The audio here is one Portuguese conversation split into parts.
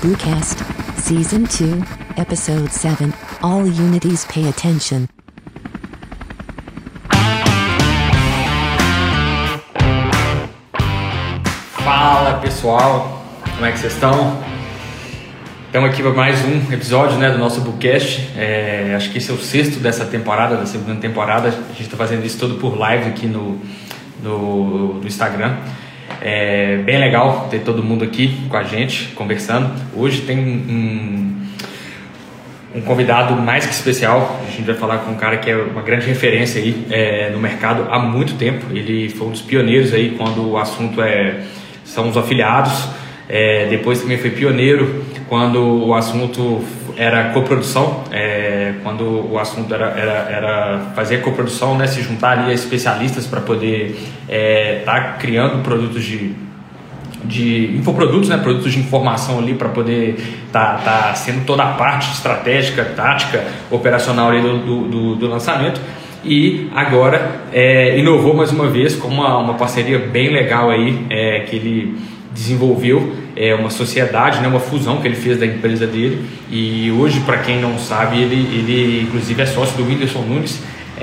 Brewcast, Season 2, Episode 7, All Unities Pay Attention. Fala pessoal, como é que vocês estão? Estamos aqui para mais um episódio, do nosso Brewcast. Acho que esse é o sexto dessa temporada, da segunda temporada. A gente está fazendo isso todo por live aqui no Instagram. É bem legal ter todo mundo aqui com a gente, conversando. Hoje tem um convidado mais que especial. A gente vai falar com um cara que é uma grande referência aí no mercado há muito tempo. Ele foi um dos pioneiros aí quando o assunto são os afiliados. Depois também foi pioneiro quando o assunto era coprodução, quando o assunto era fazer coprodução, se juntar ali a especialistas para poder estar criando produtos de infoprodutos, produtos de informação ali para poder tá sendo toda a parte estratégica, tática, operacional ali do lançamento. E agora inovou mais uma vez com uma parceria bem legal aí que ele desenvolveu, uma sociedade, uma fusão que ele fez da empresa dele. E hoje, para quem não sabe, ele inclusive é sócio do Whindersson Nunes,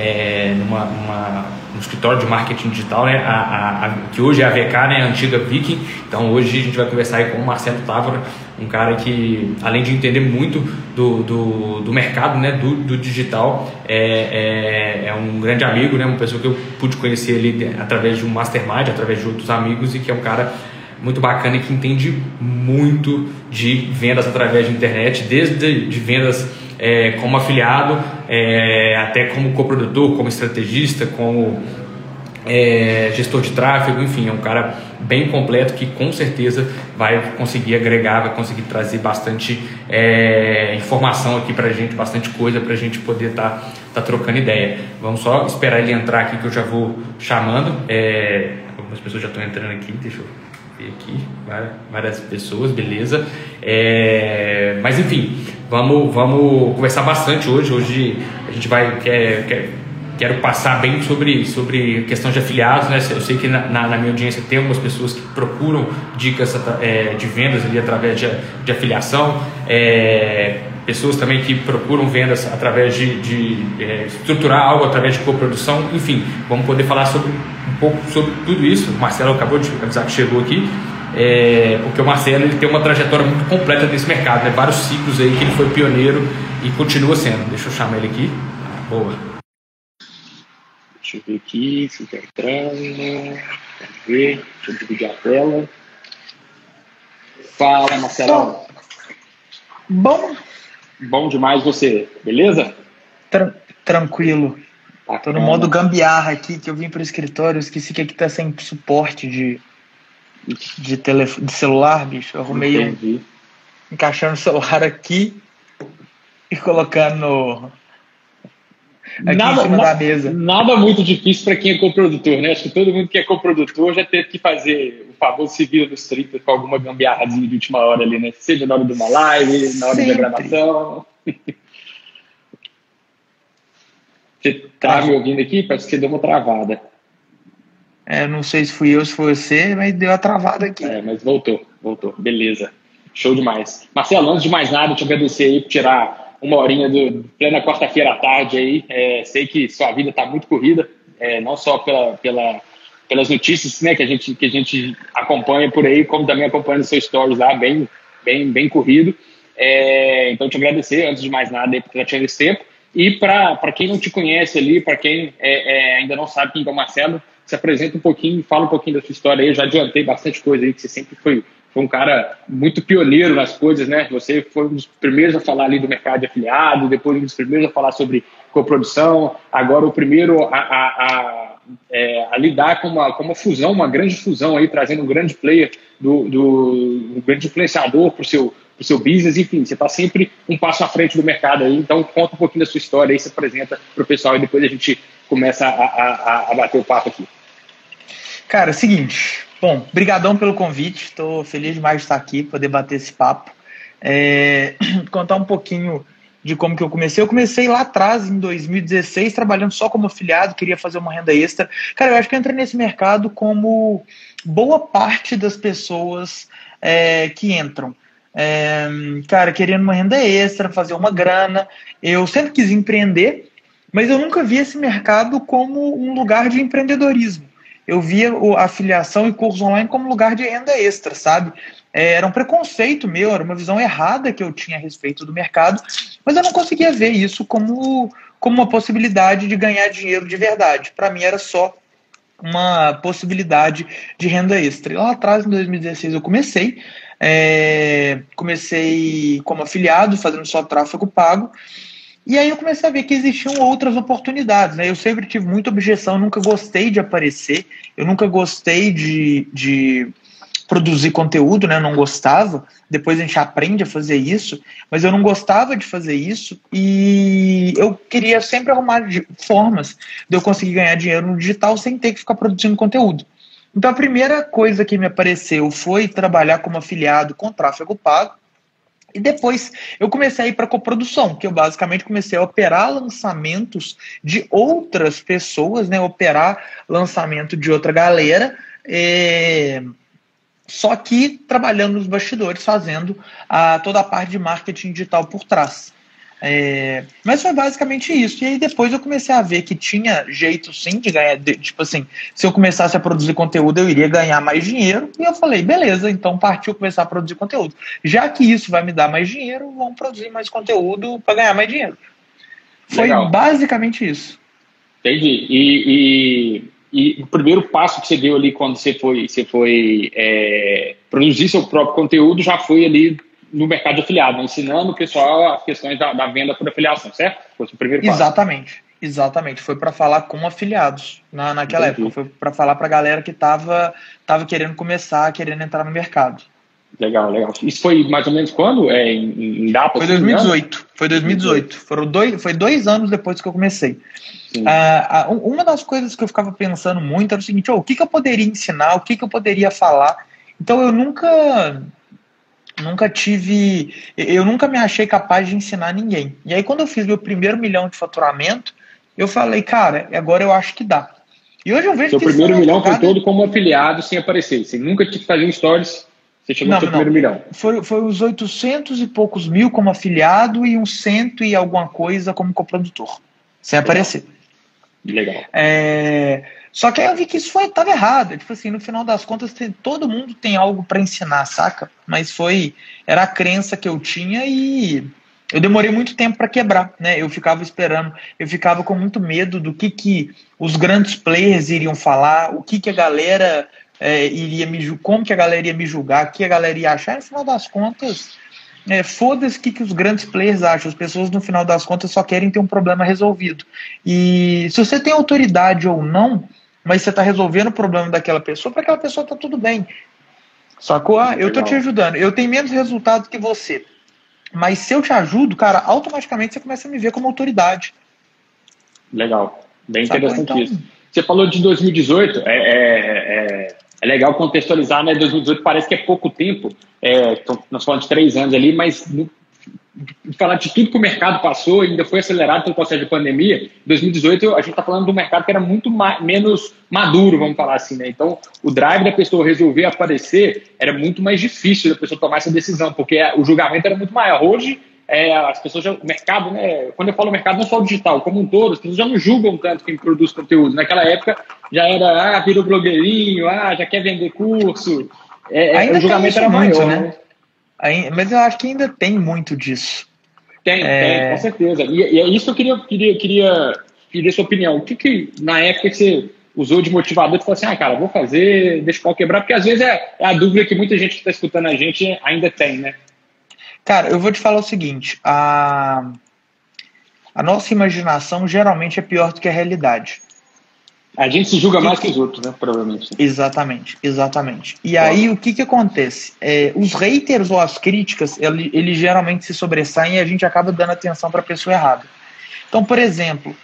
no escritório de marketing digital, que hoje é a VK, a antiga Viking. Então hoje a gente vai conversar aí com o Marcelo Távora, um cara que, além de entender muito do mercado, do digital, é um grande amigo, uma pessoa que eu pude conhecer ali através de um mastermind, através de outros amigos, e que é um cara muito bacana e que entende muito de vendas através de internet, desde de vendas como afiliado, até como coprodutor, como estrategista, como gestor de tráfego, enfim, é um cara bem completo que com certeza vai conseguir agregar, vai conseguir trazer bastante informação aqui pra gente, bastante coisa pra gente poder tá trocando ideia. Vamos só esperar ele entrar aqui que eu já vou chamando. Algumas pessoas já estão entrando aqui, deixa eu aqui, várias pessoas, beleza. Mas enfim, vamos conversar bastante hoje. Hoje a gente vai quero passar bem sobre questão de afiliados, Eu sei que na minha audiência tem algumas pessoas que procuram dicas de vendas ali através de afiliação, pessoas também que procuram vendas através de estruturar algo através de coprodução. Enfim, vamos poder falar um pouco sobre tudo isso. O Marcelo acabou de avisar que chegou aqui, porque o Marcelo ele tem uma trajetória muito completa nesse mercado, vários ciclos aí que ele foi pioneiro e continua sendo. Deixa eu chamar ele aqui. Boa. Deixa eu ver aqui se está entrando. Vamos ver. Deixa eu dividir a tela. Fala, Marcelo. Bom demais você, beleza? Tranquilo. Tô no modo gambiarra aqui, que eu vim pro escritório, eu esqueci que aqui tá sem suporte de celular, bicho. Eu arrumei encaixando o celular aqui e colocando aqui em cima da mesa. Nada muito difícil para quem é coprodutor, Acho que todo mundo que é coprodutor já teve que fazer o famoso se vira nos 30 com alguma gambiarrazinha de última hora ali, Seja na hora de uma live, na hora da gravação. Você tá me ouvindo aqui? Parece que você deu uma travada. Não sei se fui eu, se foi você, mas deu uma travada aqui. Mas voltou. Beleza. Show demais. Marcelo, antes de mais nada, eu te agradecer aí por tirar uma horinha do plena quarta-feira à tarde aí. Sei que sua vida tá muito corrida, não só pelas notícias, que a gente acompanha por aí, como também acompanhando seus stories lá, bem corrido. Então, te agradecer, antes de mais nada, aí, por ter tido esse tempo. E para quem não te conhece ali, para quem ainda não sabe quem é o Marcelo, se apresenta um pouquinho, fala um pouquinho da sua história aí. Eu já adiantei bastante coisa aí, que você sempre foi um cara muito pioneiro nas coisas, Você foi um dos primeiros a falar ali do mercado de afiliado, depois um dos primeiros a falar sobre coprodução, agora o primeiro a lidar com uma fusão, uma grande fusão aí, trazendo um grande player, um grande influenciador para o seu business. Enfim, você está sempre um passo à frente do mercado aí. Então conta um pouquinho da sua história aí, se apresenta para o pessoal e depois a gente começa a bater o papo aqui. Cara, é o seguinte, brigadão pelo convite, estou feliz demais de estar aqui, poder bater esse papo, contar um pouquinho de como que eu comecei. Eu comecei lá atrás, em 2016, trabalhando só como afiliado, queria fazer uma renda extra. Cara, eu acho que eu entrei nesse mercado como boa parte das pessoas que entram. cara, querendo uma renda extra, fazer uma grana. Eu sempre quis empreender, mas eu nunca vi esse mercado como um lugar de empreendedorismo. Eu via a afiliação e curso online como lugar de renda extra, sabe? Era um preconceito meu, era uma visão errada que eu tinha a respeito do mercado, mas eu não conseguia ver isso como uma possibilidade de ganhar dinheiro de verdade. Para mim era só uma possibilidade de renda extra. E lá atrás, em 2016, eu comecei como afiliado, fazendo só tráfego pago, e aí eu comecei a ver que existiam outras oportunidades, né? Eu sempre tive muita objeção, eu nunca gostei de aparecer, eu nunca gostei de produzir conteúdo, né? Eu não gostava. Depois a gente aprende a fazer isso, mas eu não gostava de fazer isso e eu queria sempre arrumar formas de eu conseguir ganhar dinheiro no digital sem ter que ficar produzindo conteúdo. Então a primeira coisa que me apareceu foi trabalhar como afiliado com tráfego pago. E depois eu comecei a ir para a coprodução, que eu basicamente comecei a operar lançamentos de outras pessoas, né? Operar lançamento de outra galera, só que trabalhando nos bastidores, fazendo toda a parte de marketing digital por trás. Mas foi basicamente isso. E aí depois eu comecei a ver que tinha jeito sim de ganhar, tipo assim, se eu começasse a produzir conteúdo eu iria ganhar mais dinheiro, e eu falei, beleza, então partiu começar a produzir conteúdo. Já que isso vai me dar mais dinheiro, vamos produzir mais conteúdo para ganhar mais dinheiro. Foi Legal. Basicamente isso. Entendi. E o primeiro passo que você deu ali quando você foi produzir seu próprio conteúdo já foi ali no mercado de afiliado, né? Ensinando o pessoal as questões da venda por afiliação, certo? Foi o primeiro passo. Exatamente. Foi para falar com afiliados naquela época. Foi para falar para a galera que estava querendo começar, querendo entrar no mercado. Legal. Isso foi mais ou menos quando? Em data? Foi 2018. Foi 2018. Foi 2 anos depois que eu comecei. Uma das coisas que eu ficava pensando muito era o seguinte: o que eu poderia ensinar, o que eu poderia falar. Então eu nunca me achei capaz de ensinar ninguém. E aí quando eu fiz meu primeiro 1 milhão de faturamento, eu falei, cara, agora eu acho que dá. E hoje eu vejo que... Seu primeiro 1 milhão foi todo como afiliado, sem aparecer. Você nunca tinha que fazer um stories, você chegou no seu primeiro 1 milhão. Foi os 800 e poucos mil como afiliado e uns 100 e alguma coisa como coprodutor, sem aparecer. Legal. Só que aí eu vi que isso estava errado. Tipo assim, no final das contas, todo mundo tem algo para ensinar, saca? Mas era a crença que eu tinha e eu demorei muito tempo para quebrar, né? Eu ficava esperando, eu ficava com muito medo do que os grandes players iriam falar, o que a galera iria me julgar, como que a galera ia me julgar, o que a galera ia achar. E no final das contas, foda-se o que os grandes players acham. As pessoas, no final das contas, só querem ter um problema resolvido. E se você tem autoridade ou não, mas você está resolvendo o problema daquela pessoa, para aquela pessoa tá tudo bem. Sacou? Eu estou te ajudando. Eu tenho menos resultado que você. Mas se eu te ajudo, cara, automaticamente você começa a me ver como autoridade. Legal. Bem interessante então, isso. Você falou de 2018. É legal contextualizar, né? 2018 parece que é pouco tempo. Nós falamos de 3 anos ali, mas... falar de tudo que o mercado passou, ainda foi acelerado pelo processo de pandemia. Em 2018 a gente está falando de um mercado que era muito menos maduro, vamos falar assim, né? Então o drive da pessoa resolver aparecer era muito mais difícil da pessoa tomar essa decisão, porque o julgamento era muito maior. Hoje as pessoas o mercado, né? Quando eu falo mercado, não só o digital, como um todo, as pessoas já não julgam tanto quem produz conteúdo. Naquela época já era virou blogueirinho, já quer vender curso, o julgamento era maior, né? Mas eu acho que ainda tem muito disso. Tem, com certeza. E é isso que eu queria pedir sua opinião. O que na época que você usou de motivador, você falou assim, cara, vou fazer, deixa o pau quebrar, porque às vezes é a dúvida que muita gente que está escutando a gente ainda tem, né? Cara, eu vou te falar o seguinte, a nossa imaginação geralmente é pior do que a realidade. A gente se julga mais que os outros, né? Provavelmente. Exatamente. E aí, o que acontece? Os haters ou as críticas, eles geralmente se sobressaem e a gente acaba dando atenção para a pessoa errada. Então, por exemplo,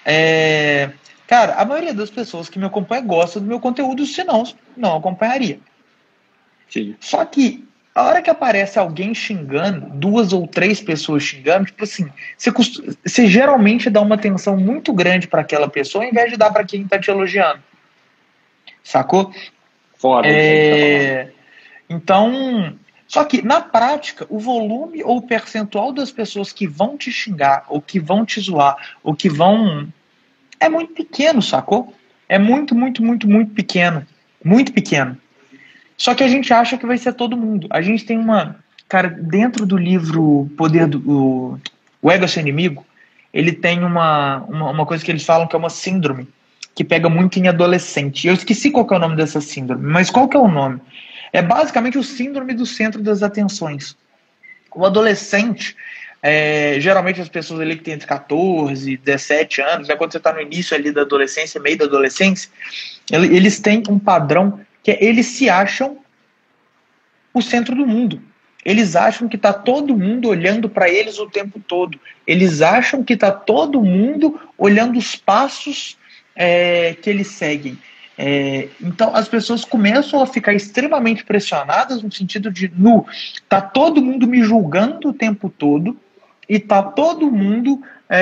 cara, a maioria das pessoas que me acompanham gosta do meu conteúdo, senão não acompanharia. Sim. Só que a hora que aparece alguém xingando, 2 ou 3 pessoas xingando, tipo assim, você geralmente dá uma atenção muito grande para aquela pessoa, ao invés de dar para quem está te elogiando. Sacou? Foda. Então, Só que, na prática, o volume ou o percentual das pessoas que vão te xingar, ou que vão te zoar, ou que vão... é muito pequeno, sacou? É muito, muito, muito, muito pequeno. Muito pequeno. Só que a gente acha que vai ser todo mundo. A gente tem uma... Cara, dentro do livro Poder do... O Ego é Seu Inimigo, ele tem uma coisa que eles falam que é uma síndrome, que pega muito em adolescente. Eu esqueci qual que é o nome dessa síndrome, mas qual que é o nome? É basicamente o síndrome do centro das atenções. O adolescente, geralmente as pessoas ali que têm entre 14 e 17 anos, quando você está no início ali da adolescência, meio da adolescência, eles têm um padrão que eles se acham o centro do mundo. Eles acham que está todo mundo olhando para eles o tempo todo. Eles acham que está todo mundo olhando os passos que eles seguem. Então as pessoas começam a ficar extremamente pressionadas no sentido de tá todo mundo me julgando o tempo todo e tá todo mundo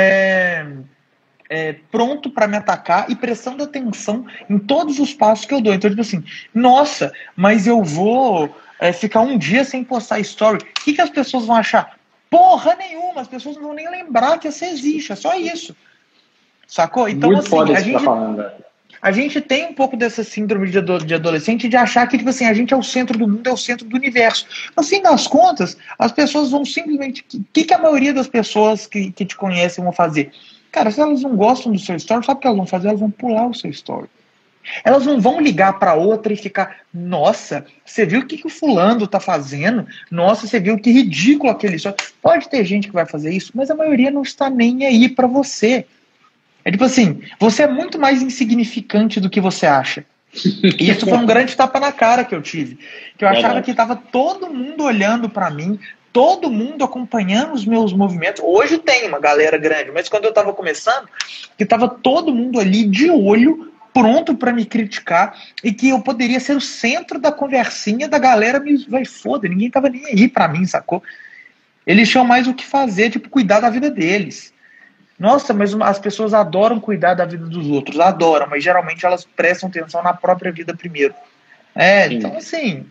pronto para me atacar e prestando atenção em todos os passos que eu dou. Então, tipo assim, nossa, mas eu vou ficar um dia sem postar story. O que as pessoas vão achar? Porra nenhuma, as pessoas não vão nem lembrar que você existe, é só isso. Sacou? Então, muito assim, a gente tem um pouco dessa síndrome de adolescente de achar que, tipo assim, a gente é o centro do mundo, é o centro do universo. No fim das contas, as pessoas vão simplesmente... O que a maioria das pessoas que te conhecem vão fazer? Cara, se elas não gostam do seu story, sabe o que elas vão fazer? Elas vão pular o seu story. Elas não vão ligar para outra e ficar, nossa, você viu o que o fulano tá fazendo? Nossa, você viu que ridículo aquele story. Pode ter gente que vai fazer isso, mas a maioria não está nem aí para você. É tipo assim, você é muito mais insignificante do que você acha. E isso foi um grande tapa na cara que eu tive. Que eu achava que estava todo mundo olhando para mim, todo mundo acompanhando os meus movimentos. Hoje tem uma galera grande, mas quando eu estava começando, que estava todo mundo ali de olho, pronto para me criticar, e que eu poderia ser o centro da conversinha da galera, vai foda, ninguém tava nem aí para mim, sacou? Eles tinham mais o que fazer, tipo, cuidar da vida deles. Nossa, mas as pessoas adoram cuidar da vida dos outros, adoram, mas geralmente elas prestam atenção na própria vida primeiro. Então assim,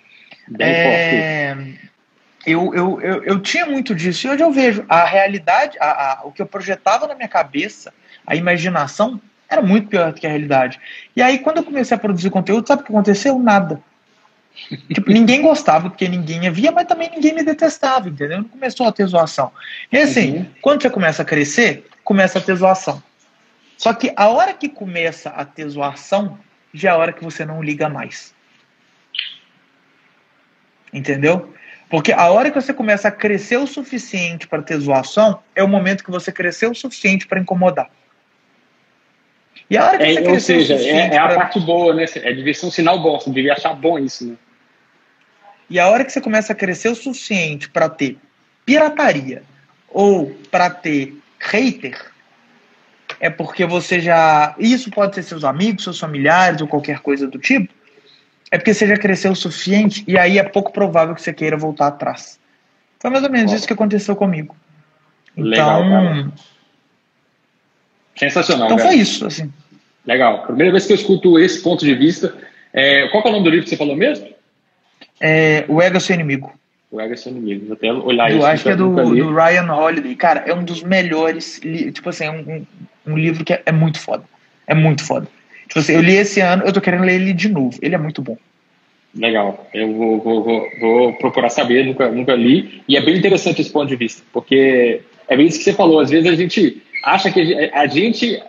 eu tinha muito disso, e hoje eu vejo a realidade, o que eu projetava na minha cabeça, a imaginação, era muito pior do que a realidade. E aí, quando eu comecei a produzir conteúdo, sabe o que aconteceu? Nada. Tipo, ninguém gostava, porque ninguém via, mas também ninguém me detestava, entendeu? Não começou a ter zoação. E assim, quando você começa a crescer, começa a ter zoação. Só que a hora que começa a ter zoação, já é a hora que você não liga mais. Entendeu? Porque a hora que você começa a crescer o suficiente para ter zoação, é o momento que você cresceu o suficiente para incomodar. E a hora que você ou seja, a parte boa, né? Devia ser um sinal bom, você devia achar bom isso, né? E a hora que você começa a crescer o suficiente para ter pirataria ou para ter hater, é porque você já... Isso pode ser seus amigos, seus familiares ou qualquer coisa do tipo. É porque você já cresceu o suficiente e aí é pouco provável que você queira voltar atrás. Foi mais ou menos isso que aconteceu comigo. Então, legal, cara. Sensacional. Então cara. Foi isso, assim. Legal. Primeira vez que eu escuto esse ponto de vista. Qual que é o nome do livro que você falou mesmo? O Ego é Seu Inimigo. O Ego é Seu Inimigo. Vou até olhar isso. Eu acho que é do Ryan Holiday. Cara, é um dos melhores. Tipo assim, um livro que é muito foda. É muito foda. Tipo assim, eu li esse ano, eu tô querendo ler ele de novo. Ele é muito bom. Legal. Eu vou procurar saber, nunca li. E é bem interessante esse ponto de vista, porque é bem isso que você falou. Às vezes a gente acha que a gente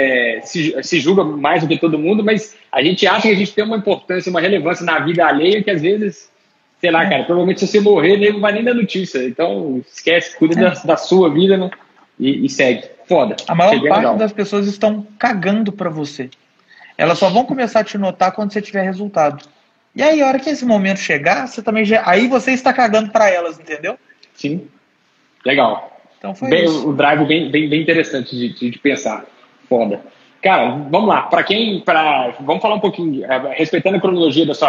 se julga mais do que todo mundo, mas a gente acha que a gente tem uma importância, uma relevância na vida alheia que às vezes, sei lá, cara, provavelmente se você morrer, nem não vai nem dar notícia. Então, esquece, cuida da sua vida, né? E segue. Foda. A maior parte das pessoas estão cagando pra você. Elas só vão começar a te notar quando você tiver resultado. E aí, a hora que esse momento chegar, você também aí você está cagando pra elas, entendeu? Sim. Legal. Então foi isso. O drive bem interessante de pensar. Foda. Cara, vamos lá. Vamos falar um pouquinho, respeitando a cronologia da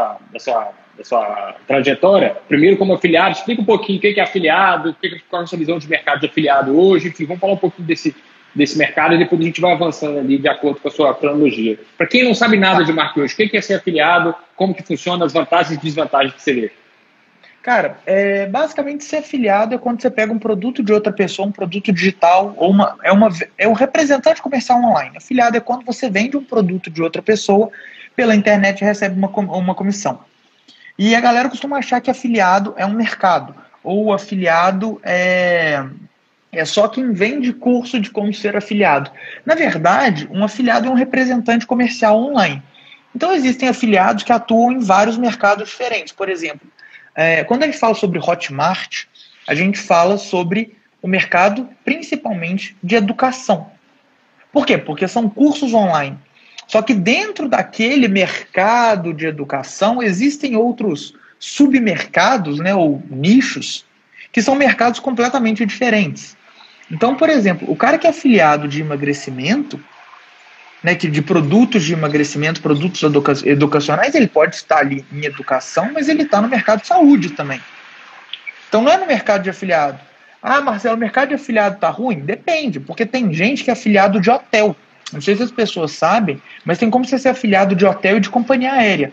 sua trajetória. Primeiro, como afiliado, explica um pouquinho o que é afiliado, qual é a sua visão de mercado de afiliado hoje. Enfim, vamos falar um pouquinho desse mercado e depois a gente vai avançando ali de acordo com a sua cronologia. Para quem não sabe nada de marketing hoje, o que é ser afiliado, como que funciona, as vantagens e desvantagens que você vê? Cara, basicamente ser afiliado é quando você pega um produto de outra pessoa, um produto digital, ou é um representante comercial online. Afiliado é quando você vende um produto de outra pessoa pela internet e recebe uma comissão. E a galera costuma achar que afiliado é um mercado, ou afiliado é só quem vende curso de como ser afiliado. Na verdade, um afiliado é um representante comercial online. Então existem afiliados que atuam em vários mercados diferentes. Por exemplo, quando a gente fala sobre Hotmart, a gente fala sobre o mercado principalmente de educação. Por quê? Porque são cursos online. Só que dentro daquele mercado de educação existem outros submercados, né, ou nichos, que são mercados completamente diferentes. Então, por exemplo, o cara que é afiliado de emagrecimento, né, de produtos de emagrecimento, produtos educacionais, ele pode estar ali em educação, mas ele está no mercado de saúde também. Então não é no mercado de afiliado. Ah, Marcelo, o mercado de afiliado está ruim? Depende, porque tem gente que é afiliado de hotel. Não sei se as pessoas sabem, mas tem como você ser afiliado de hotel e de companhia aérea.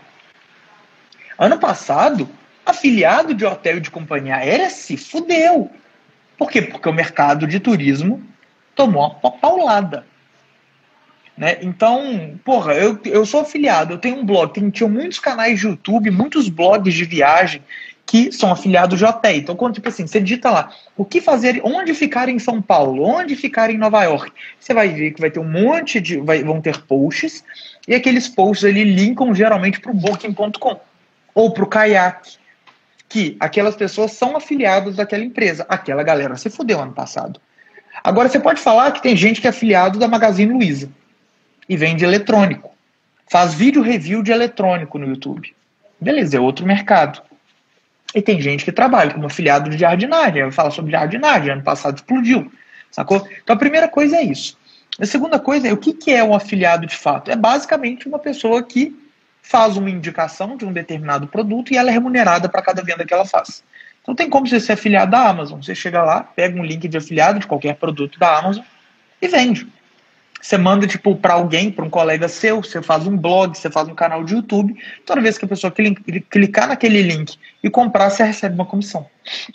Ano passado, afiliado de hotel e de companhia aérea se fudeu. Por quê? Porque o mercado de turismo tomou uma paulada. Né? Então, porra, eu sou afiliado, eu tenho um blog, tinha muitos canais de YouTube, muitos blogs de viagem que são afiliados de hotel. Então, quando tipo assim, você digita lá, o que fazer, onde ficar em São Paulo, onde ficar em Nova York, você vai ver que vai ter um monte de, vão ter posts, e aqueles posts ali linkam geralmente para o Booking.com ou para o Kayak, que aquelas pessoas são afiliadas daquela empresa. Aquela galera se fudeu ano passado. Agora, você pode falar que tem gente que é afiliado da Magazine Luiza e vende eletrônico. Faz vídeo review de eletrônico no YouTube. Beleza, é outro mercado. E tem gente que trabalha como afiliado de jardinagem. Fala sobre jardinagem, ano passado explodiu. Sacou? Então a primeira coisa é isso. A segunda coisa é o que é um afiliado de fato? É basicamente uma pessoa que faz uma indicação de um determinado produto e ela é remunerada para cada venda que ela faz. Então tem como você ser afiliado da Amazon. Você chega lá, pega um link de afiliado de qualquer produto da Amazon e vende. Você manda tipo para alguém, para um colega seu, você faz um blog, você faz um canal de YouTube. Toda vez que a pessoa clicar naquele link e comprar, você recebe uma comissão.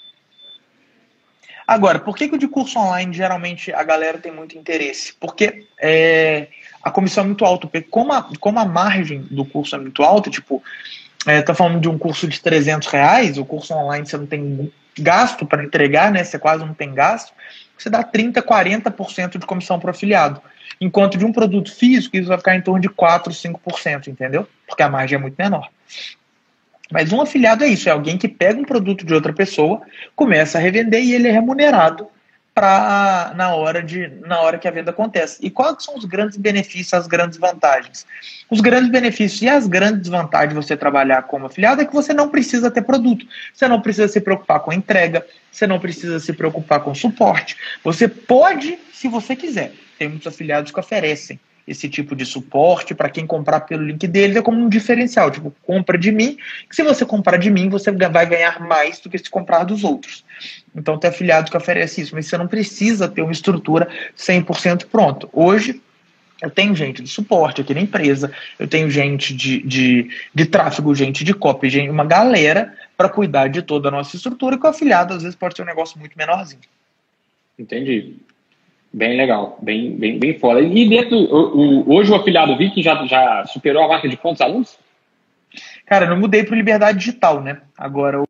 Agora, por que o de curso online geralmente a galera tem muito interesse? Porque a comissão é muito alta. Porque como a margem do curso é muito alta, tipo, tá falando de um curso de R$300, o curso online você não tem gasto para entregar, né? Você quase não tem gasto. Você dá 30%, 40% de comissão para o afiliado. Enquanto de um produto físico, isso vai ficar em torno de 4%, 5%, entendeu? Porque a margem é muito menor. Mas um afiliado é isso, é alguém que pega um produto de outra pessoa, começa a revender e ele é remunerado na hora que a venda acontece. E quais são os grandes benefícios, as grandes vantagens? Os grandes benefícios e as grandes vantagens de você trabalhar como afiliado é que você não precisa ter produto, você não precisa se preocupar com a entrega, você não precisa se preocupar com suporte. Você pode, se você quiser. Tem muitos afiliados que oferecem esse tipo de suporte para quem comprar pelo link deles, é como um diferencial, tipo, compra de mim, que se você comprar de mim, você vai ganhar mais do que se comprar dos outros. Então tem afiliado que oferece isso, mas você não precisa ter uma estrutura 100% pronta. Hoje, eu tenho gente de suporte aqui na empresa, eu tenho gente de tráfego, gente de copy, uma galera para cuidar de toda a nossa estrutura, que o afiliado às vezes pode ser um negócio muito menorzinho. Entendi. Bem legal, bem foda. E dentro, hoje o afiliado Viking já superou a marca de quantos alunos? Cara, eu não mudei para Liberdade Digital, né? Agora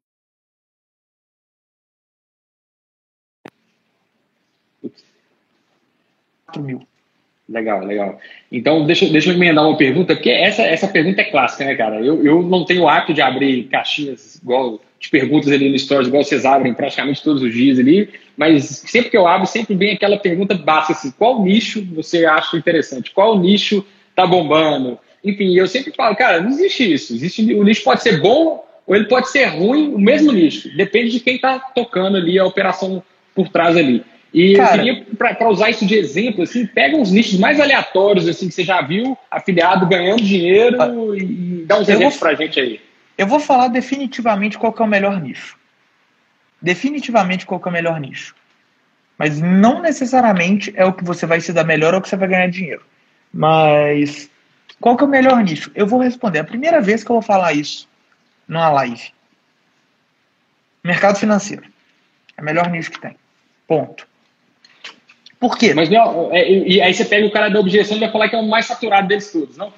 4.000. Legal. Então, deixa eu emendar uma pergunta, porque essa pergunta é clássica, né, cara? Eu não tenho o hábito de abrir caixinhas igual de perguntas ali no Stories, igual vocês abrem praticamente todos os dias ali, mas sempre que eu abro, sempre vem aquela pergunta básica assim, qual nicho você acha interessante? Qual nicho tá bombando? Enfim, eu sempre falo, cara, não existe isso. O nicho pode ser bom ou ele pode ser ruim, o mesmo nicho. Depende de quem tá tocando ali a operação por trás ali. E cara, eu queria, para usar isso de exemplo, assim, pega uns nichos mais aleatórios assim, que você já viu, afiliado ganhando dinheiro e dá uns exemplos pra gente aí. Eu vou falar definitivamente qual que é o melhor nicho. Definitivamente qual que é o melhor nicho. Mas não necessariamente é o que você vai se dar melhor ou que você vai ganhar dinheiro. Mas qual que é o melhor nicho? Eu vou responder. É a primeira vez que eu vou falar isso numa live. Mercado financeiro. É o melhor nicho que tem. Ponto. Por quê? Mas não, e aí você pega o cara da objeção e vai falar que é o mais saturado deles todos, não?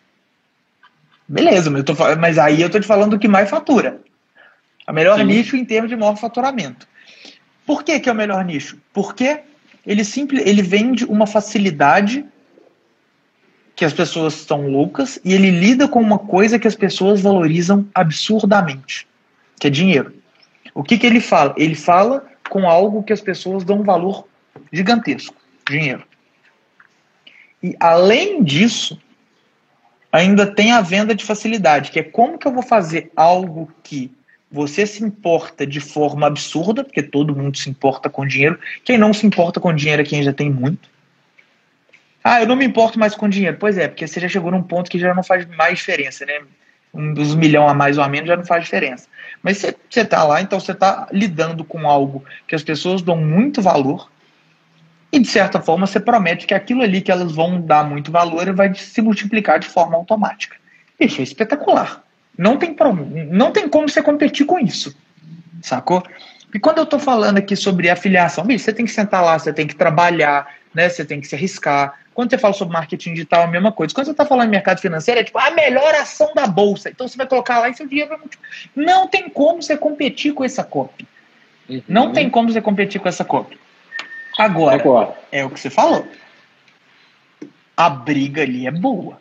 Beleza, mas aí eu tô te falando do que mais fatura. É o melhor Sim. nicho em termos de maior faturamento. Por que é o melhor nicho? Porque ele vende uma facilidade que as pessoas estão loucas e ele lida com uma coisa que as pessoas valorizam absurdamente, que é dinheiro. O que ele fala? Ele fala com algo que as pessoas dão um valor gigantesco, dinheiro. E além disso, ainda tem a venda de facilidade, que é como que eu vou fazer algo que você se importa de forma absurda, porque todo mundo se importa com dinheiro. Quem não se importa com dinheiro é quem já tem muito. Ah, eu não me importo mais com dinheiro. Pois é, porque você já chegou num ponto que já não faz mais diferença, né? Uns milhão a mais ou a menos já não faz diferença. Mas você está lá, então você está lidando com algo que as pessoas dão muito valor e, de certa forma, você promete que aquilo ali que elas vão dar muito valor vai se multiplicar de forma automática. Isso é espetacular. Não tem como você competir com isso. Sacou? E quando eu estou falando aqui sobre afiliação, bicho, você tem que sentar lá, você tem que trabalhar, né? Você tem que se arriscar. Quando você fala sobre marketing digital, é a mesma coisa. Quando você está falando em mercado financeiro, é tipo a melhor ação da bolsa. Então você vai colocar lá e seu dinheiro vai multiplicar. Não tem como você competir com essa copy. Não tem como você competir com essa copy. Agora, é o que você falou. A briga ali é boa.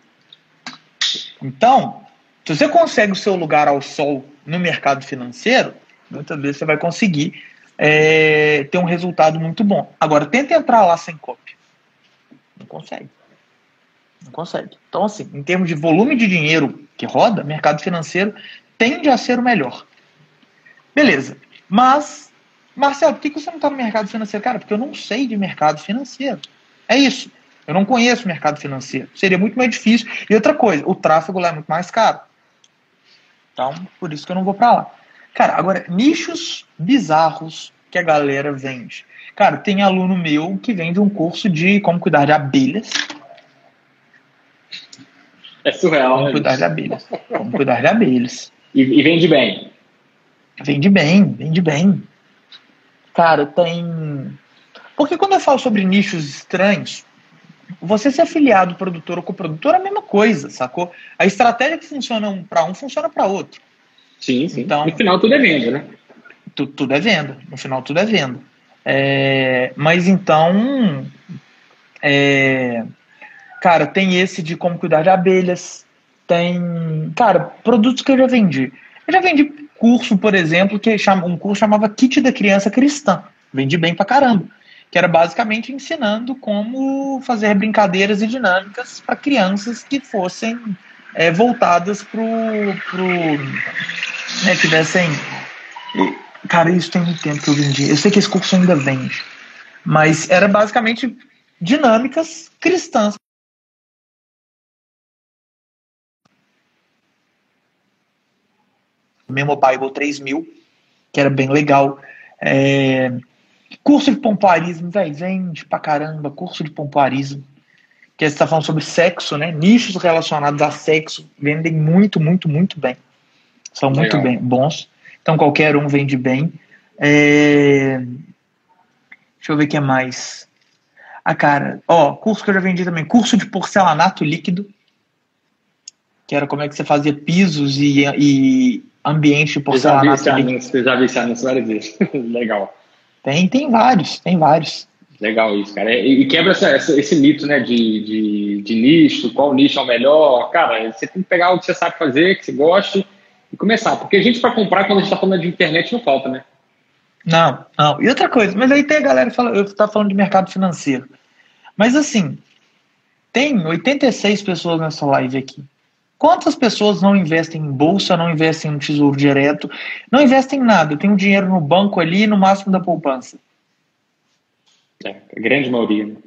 Então, se você consegue o seu lugar ao sol no mercado financeiro, muitas vezes você vai conseguir ter um resultado muito bom. Agora, tenta entrar lá sem copy. Não consegue. Não consegue. Então, assim, em termos de volume de dinheiro que roda, mercado financeiro tende a ser o melhor. Beleza. Mas, Marcelo, por que você não está no mercado financeiro? Cara, porque eu não sei de mercado financeiro. É isso. Eu não conheço o mercado financeiro. Seria muito mais difícil. E outra coisa, o tráfego lá é muito mais caro. Então, por isso que eu não vou para lá. Cara, agora, nichos bizarros que a galera vende. Cara, tem aluno meu que vende um curso de como cuidar de abelhas. É surreal, Como cuidar de abelhas. Como cuidar de abelhas. E vende bem. Vende bem. Cara, tem... Porque quando eu falo sobre nichos estranhos, você ser afiliado, produtor ou coprodutor é a mesma coisa, sacou? A estratégia que funciona para um funciona para outro. Sim. Então, no final tudo é venda, né? Tudo é venda. No final tudo é venda. Mas então... cara, tem esse de como cuidar de abelhas. Tem... Cara, produtos que eu já vendi. Eu já vendi curso, por exemplo, um curso chamava Kit da Criança Cristã. Vendi bem pra caramba. Que era basicamente ensinando como fazer brincadeiras e dinâmicas para crianças que fossem voltadas pro né, tivessem... Cara, isso tem muito tempo que eu vendi. Eu sei que esse curso ainda vende. Mas era basicamente dinâmicas cristãs. Memo Bible 3000, que era bem legal. Curso de pompoarismo, velho, vende pra caramba. Curso de pompoarismo, que você tá falando sobre sexo, né? Nichos relacionados a sexo vendem muito, muito, muito bem. São muito bem bons. Então qualquer um vende bem. Deixa eu ver o que mais. Cara, curso que eu já vendi também. Curso de porcelanato líquido, que era como é que você fazia pisos e ambiente de porcelanato líquido. Eu já vi esse anúncio várias vezes. Legal. Tem vários. Legal isso, cara. E quebra esse mito, né, de nicho, qual nicho é o melhor. Cara, você tem que pegar o que você sabe fazer, que você goste, e começar. Porque gente para comprar, quando a gente tá falando de internet, não falta, né? Não. E outra coisa, mas aí tem a galera que fala, eu tava falando de mercado financeiro. Mas assim, tem 86 pessoas nessa live aqui. Quantas pessoas não investem em bolsa, não investem no tesouro direto, não investem em nada? Eu tenho dinheiro no banco ali, no máximo da poupança. A grande maioria.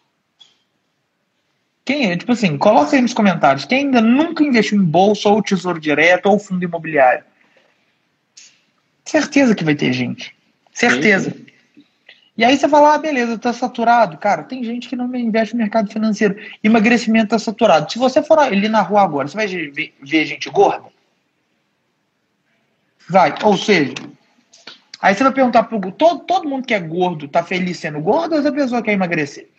Tipo assim, coloca aí nos comentários. Quem ainda nunca investiu em bolsa, ou tesouro direto, ou fundo imobiliário? Certeza que vai ter gente. Certeza. Sim. E aí você fala, beleza, tá saturado. Cara, tem gente que não investe no mercado financeiro. Emagrecimento tá saturado. Se você for ali na rua agora, você vai ver gente gorda? Vai. Ou seja, Aí você vai perguntar para todo mundo que é gordo está feliz sendo gordo ou essa pessoa quer emagrecer?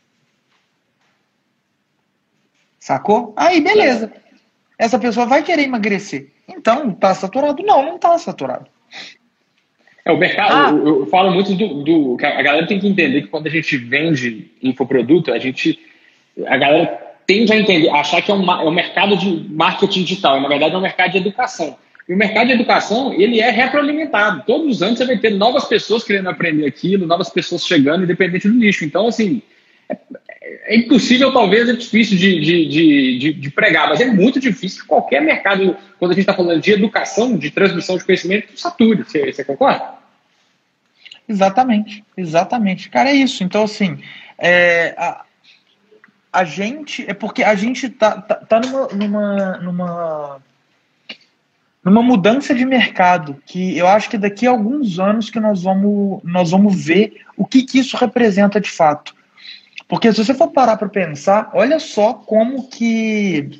Sacou? Aí, beleza. Essa pessoa vai querer emagrecer. Então, tá saturado? Não tá saturado. O mercado, eu falo muito do... A galera tem que entender que quando a gente vende infoproduto, a galera tende a entender, achar que é um mercado de marketing digital. Na verdade, é um mercado de educação. E o mercado de educação, ele é retroalimentado. Todos os anos você vai ter novas pessoas querendo aprender aquilo, novas pessoas chegando, independente do nicho. Então, assim, é impossível, talvez, é difícil de pregar, mas é muito difícil que qualquer mercado, quando a gente está falando de educação, de transmissão de conhecimento, sature. Você concorda? Exatamente. Cara, é isso. Então, assim, a gente... É porque a gente tá numa mudança de mercado, que eu acho que daqui a alguns anos que nós vamos ver o que isso representa de fato. Porque se você for parar para pensar, olha só como que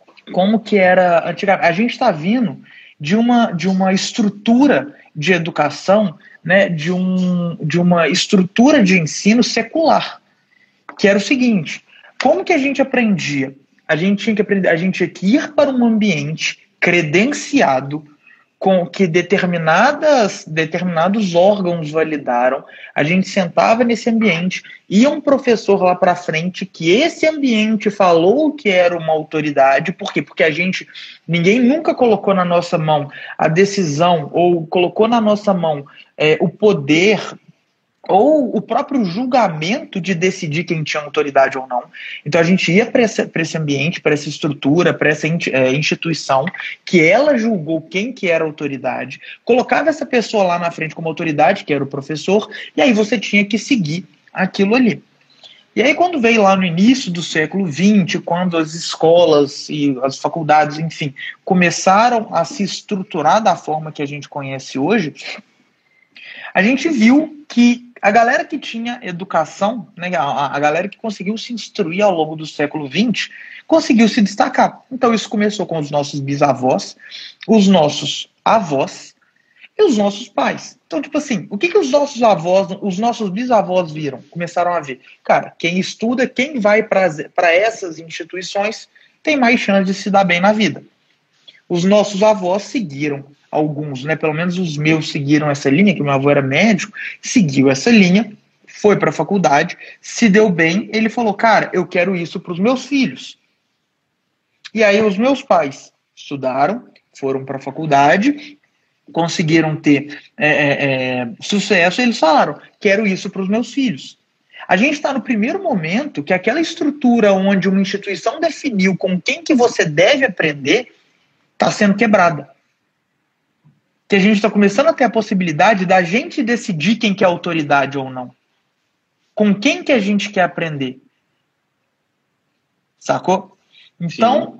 era antigamente. A gente está vindo de uma estrutura de educação, né, de uma estrutura de ensino secular, que era o seguinte: como que a gente aprendia? A gente tinha que ir para um ambiente credenciado com que determinados órgãos validaram, a gente sentava nesse ambiente, ia um professor lá para frente, que esse ambiente falou que era uma autoridade. Por quê? Porque ninguém nunca colocou na nossa mão a decisão, ou colocou na nossa mão o poder, ou o próprio julgamento de decidir quem tinha autoridade ou não. Então a gente ia para esse ambiente, para essa estrutura, para essa instituição, que ela julgou quem que era autoridade, colocava essa pessoa lá na frente como autoridade, que era o professor, e aí você tinha que seguir aquilo ali. E aí quando veio lá no início do século XX, quando as escolas e as faculdades, enfim, começaram a se estruturar da forma que a gente conhece hoje, a gente viu que a galera que tinha educação, né, a galera que conseguiu se instruir ao longo do século XX, conseguiu se destacar. Então isso começou com os nossos bisavós, os nossos avós e os nossos pais. Então, tipo assim, o que os nossos avós, os nossos bisavós viram? Começaram a ver. Cara, quem estuda, quem vai para essas instituições, tem mais chance de se dar bem na vida. Os nossos avós seguiram, alguns, né, pelo menos os meus seguiram essa linha, que meu avô era médico, seguiu essa linha, foi para a faculdade, se deu bem, ele falou: cara, eu quero isso para os meus filhos. E aí os meus pais estudaram, foram para a faculdade, conseguiram ter sucesso, e eles falaram: quero isso para os meus filhos. A gente está no primeiro momento que aquela estrutura onde uma instituição definiu com quem que você deve aprender está sendo quebrada. Que a gente está começando a ter a possibilidade da gente decidir quem que é autoridade ou não. Com quem que a gente quer aprender. Sacou? Então,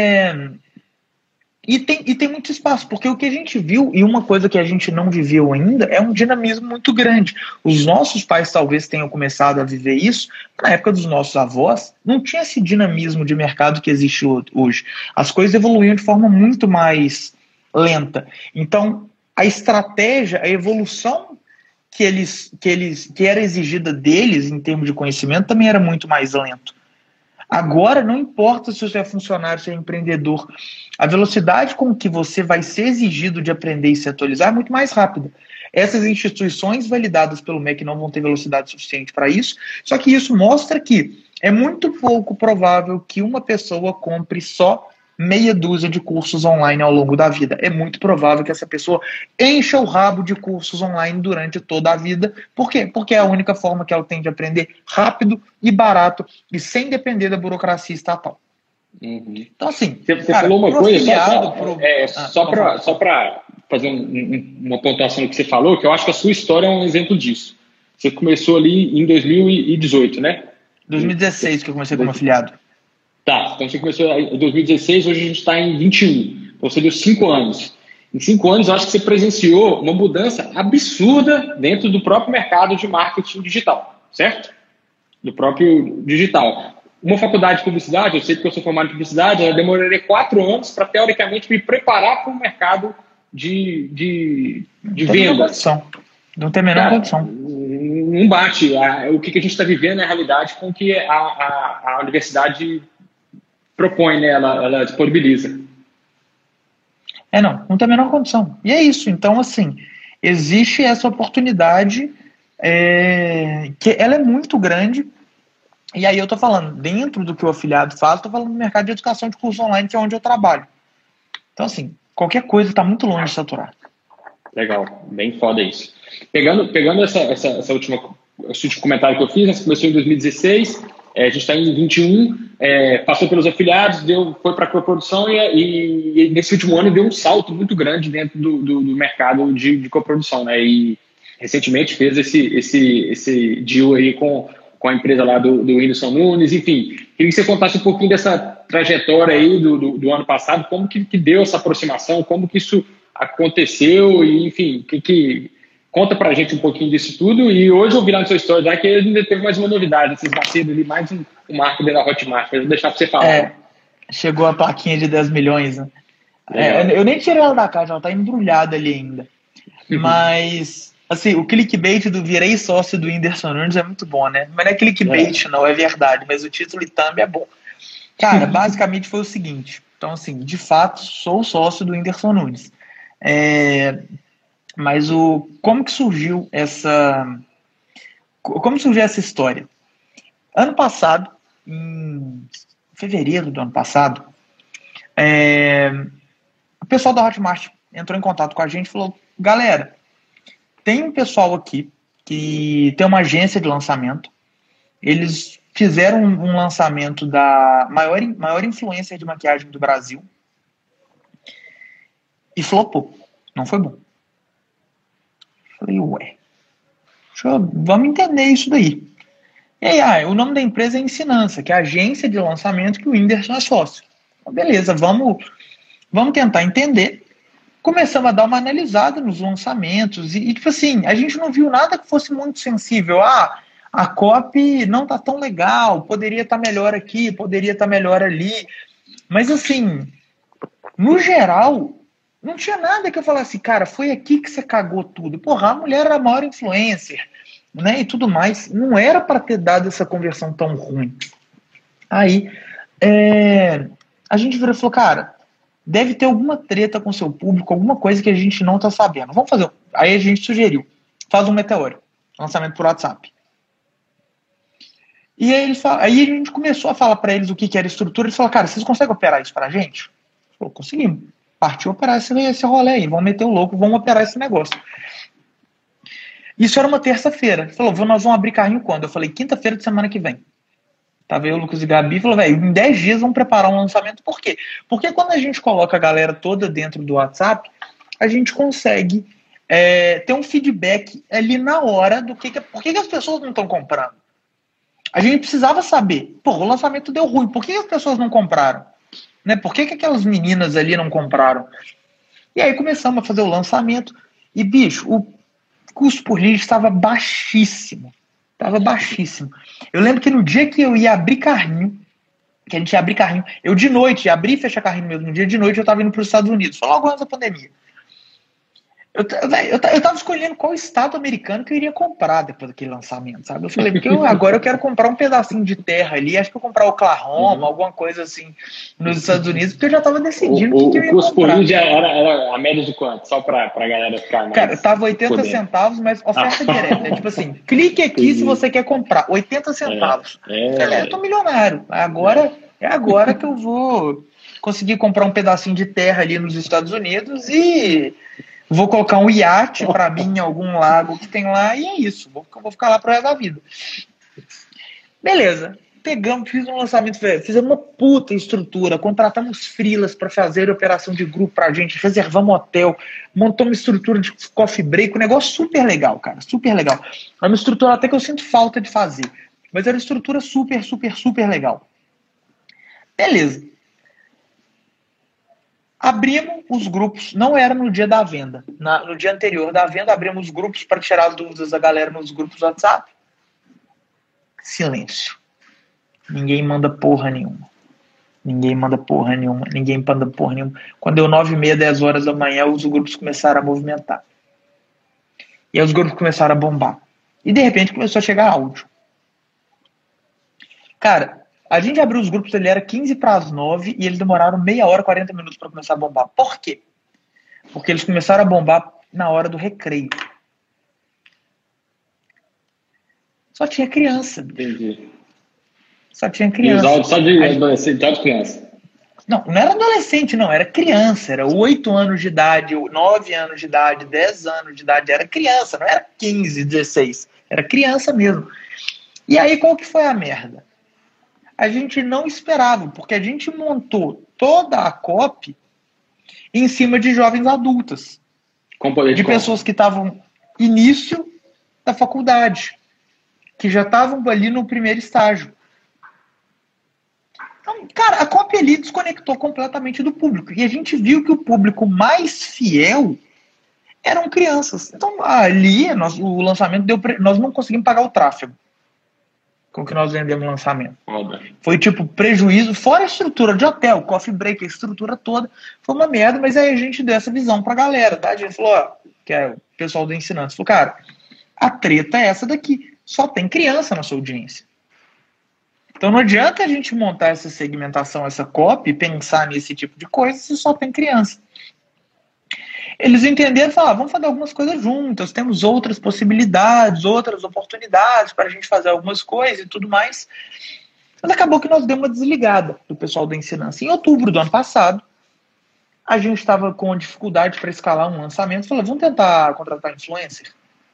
e tem muito espaço, porque o que a gente viu, e uma coisa que a gente não viveu ainda, é um dinamismo muito grande. Os nossos pais talvez tenham começado a viver isso, na época dos nossos avós, não tinha esse dinamismo de mercado que existe hoje. As coisas evoluíam de forma muito mais lenta. Então, a estratégia, a evolução que era exigida deles em termos de conhecimento também era muito mais lento. Agora, não importa se você é funcionário, se é empreendedor, a velocidade com que você vai ser exigido de aprender e se atualizar é muito mais rápida. Essas instituições validadas pelo MEC não vão ter velocidade suficiente para isso, só que isso mostra que é muito pouco provável que uma pessoa compre só meia dúzia de cursos online ao longo da vida. É muito provável que essa pessoa encha o rabo de cursos online durante toda a vida. Por quê? Porque é a única forma que ela tem de aprender rápido e barato e sem depender da burocracia estatal. Uhum. Então, assim, você falou uma coisa, só para fazer uma pontuação do que você falou, que eu acho que a sua história é um exemplo disso. Você começou ali em 2018, né? 2016 que eu comecei como afiliado. Tá, então você começou em 2016, hoje a gente está em 21, então você deu 5 anos. Em 5 anos, eu acho que você presenciou uma mudança absurda dentro do próprio mercado de marketing digital, certo? Do próprio digital. Uma faculdade de publicidade, eu sei que eu sou formado em publicidade, eu demoraria 4 anos para, teoricamente, me preparar para o mercado de vendas. Não tem a menor condição. Não bate. O que a gente está vivendo é a realidade com o que a universidade propõe, né? Ela disponibiliza. Não tem a menor condição. E é isso. Então, assim, existe essa oportunidade que ela é muito grande. E aí eu estou falando, dentro do que o afiliado faz, estou falando do mercado de educação de curso online, que é onde eu trabalho. Então, assim, qualquer coisa está muito longe de saturar. Legal, bem foda isso. Pegando esse último comentário que eu fiz, começou em 2016, a gente está em 21, passou pelos afiliados, foi para a coprodução e nesse último ano deu um salto muito grande dentro do mercado de coprodução, né? E recentemente fez esse deal aí com a empresa lá do Whindersson Nunes, enfim. Queria que você contasse um pouquinho dessa trajetória aí do ano passado, como que deu essa aproximação, como que isso aconteceu, e enfim, conta pra gente um pouquinho disso tudo. E hoje eu vi lá no seu story já que ainda teve mais uma novidade, vocês bateram ali mais um marco dentro da Hotmart, mas vou deixar pra você falar. Chegou a plaquinha de 10 milhões, né? Eu nem tirei ela da caixa, ela tá embrulhada ali ainda. Mas, assim, o clickbait do virei sócio do Whindersson Nunes é muito bom, né? Mas não é clickbait, não, é verdade, mas o título e thumb é bom. Cara, basicamente foi o seguinte, então, assim, de fato, sou sócio do Whindersson Nunes. Mas como surgiu essa história? Ano passado, em fevereiro do ano passado, o pessoal da Hotmart entrou em contato com a gente e falou: galera, tem um pessoal aqui que tem uma agência de lançamento, eles fizeram um lançamento da maior influencer de maquiagem do Brasil e flopou, não foi bom. Falei, vamos entender isso daí. E aí, o nome da empresa é Ensinança, que é a agência de lançamento que o Whindersson é sócio. Então, beleza, vamos tentar entender. Começamos a dar uma analisada nos lançamentos e, tipo assim, a gente não viu nada que fosse muito sensível. A copy não tá tão legal, poderia estar melhor aqui, poderia estar melhor ali. Mas, assim, no geral, não tinha nada que eu falasse, cara, foi aqui que você cagou tudo. Porra, a mulher era a maior influencer, né, e tudo mais. Não era para ter dado essa conversão tão ruim. Aí, a gente virou e falou, cara, deve ter alguma treta com o seu público, alguma coisa que a gente não tá sabendo. Vamos fazer. Aí a gente sugeriu, faz um Meteoro, lançamento por WhatsApp. E aí a gente começou a falar para eles o que era estrutura. Eles falaram, cara, vocês conseguem operar isso pra gente? Falou, conseguimos. Partiu operar esse rolê aí, vamos meter o louco, vamos operar esse negócio. Isso era uma terça-feira. Falou, nós vamos abrir carrinho quando? Eu falei, quinta-feira de semana que vem. Tava eu, Lucas e Gabi, falou, velho, em 10 dias vamos preparar um lançamento. Por quê? Porque quando a gente coloca a galera toda dentro do WhatsApp, a gente consegue ter um feedback ali na hora do por que as pessoas não estão comprando. A gente precisava saber, o lançamento deu ruim, por que as pessoas não compraram? Né? Por que aquelas meninas ali não compraram? E aí começamos a fazer o lançamento e, bicho, o custo por lead estava baixíssimo. Estava baixíssimo. Eu lembro que no dia que eu ia abrir carrinho, que a gente ia abrir carrinho, eu de noite, ia abrir e fechar carrinho mesmo, no dia de noite eu estava indo para os Estados Unidos, foi logo antes da pandemia. Eu tava escolhendo qual estado americano que eu iria comprar depois daquele lançamento, sabe? Eu falei, porque agora eu quero comprar um pedacinho de terra ali, acho que eu vou comprar Oklahoma, alguma coisa assim, nos Estados Unidos, porque eu já tava decidindo o que eu ia comprar. O custo por lead era a média de quanto? Só pra galera ficar mais... Cara, tava 80 centavos, mas oferta direta, né? Tipo assim, clique aqui se você quer comprar, 80 centavos. Eu tô milionário, é agora que eu vou conseguir comprar um pedacinho de terra ali nos Estados Unidos e... vou colocar um iate para mim em algum lago que tem lá e é isso. Vou ficar lá pro resto da vida. Beleza. Pegamos, fiz um lançamento, fizemos uma puta estrutura, contratamos freelas para fazer operação de grupo pra gente, reservamos hotel, montamos uma estrutura de coffee break, um negócio super legal, cara, super legal. É uma estrutura até que eu sinto falta de fazer, mas era uma estrutura super, super, super legal. Beleza. Abrimos os grupos, não era no dia da venda, no dia anterior da venda, abrimos os grupos para tirar as dúvidas da galera nos grupos do WhatsApp. Silêncio. Ninguém manda porra nenhuma. Ninguém manda porra nenhuma, ninguém manda porra nenhuma. Quando deu 9h30, 10 horas da manhã, os grupos começaram a movimentar. E aí os grupos começaram a bombar. E de repente começou a chegar áudio. Cara, a gente abriu os grupos, ele era 15 para as 9 e eles demoraram meia hora, 40 minutos para começar a bombar. Por quê? Porque eles começaram a bombar na hora do recreio. Só tinha criança. Entendi. Só tinha criança. E os áudios só de adolescente, só de criança. Não era adolescente, não. Era criança. Era 8 anos de idade, 9 anos de idade, 10 anos de idade. Era criança, não era 15, 16. Era criança mesmo. E aí, qual que foi a merda? A gente não esperava, porque a gente montou toda a COP em cima de jovens adultas. Com poder de pessoas que estavam início da faculdade, que já estavam ali no primeiro estágio. Então, cara, a COP ali desconectou completamente do público. E a gente viu que o público mais fiel eram crianças. Então, ali, o lançamento nós não conseguimos pagar o tráfego com que nós vendemos o lançamento. Foi tipo prejuízo, fora a estrutura de hotel, coffee break, a estrutura toda. Foi uma merda, mas aí a gente deu essa visão pra galera, tá? A gente falou, ó, que é o pessoal do Ensinantes, falou, cara, a treta é essa daqui. Só tem criança na sua audiência. Então não adianta a gente montar essa segmentação, essa copy, pensar nesse tipo de coisa se só tem criança. Eles entenderam e falaram, vamos fazer algumas coisas juntas, temos outras possibilidades, outras oportunidades para a gente fazer algumas coisas e tudo mais. Mas acabou que nós demos uma desligada do pessoal da Ensinança. Em outubro do ano passado, a gente estava com dificuldade para escalar um lançamento, falou, vamos tentar contratar influencer?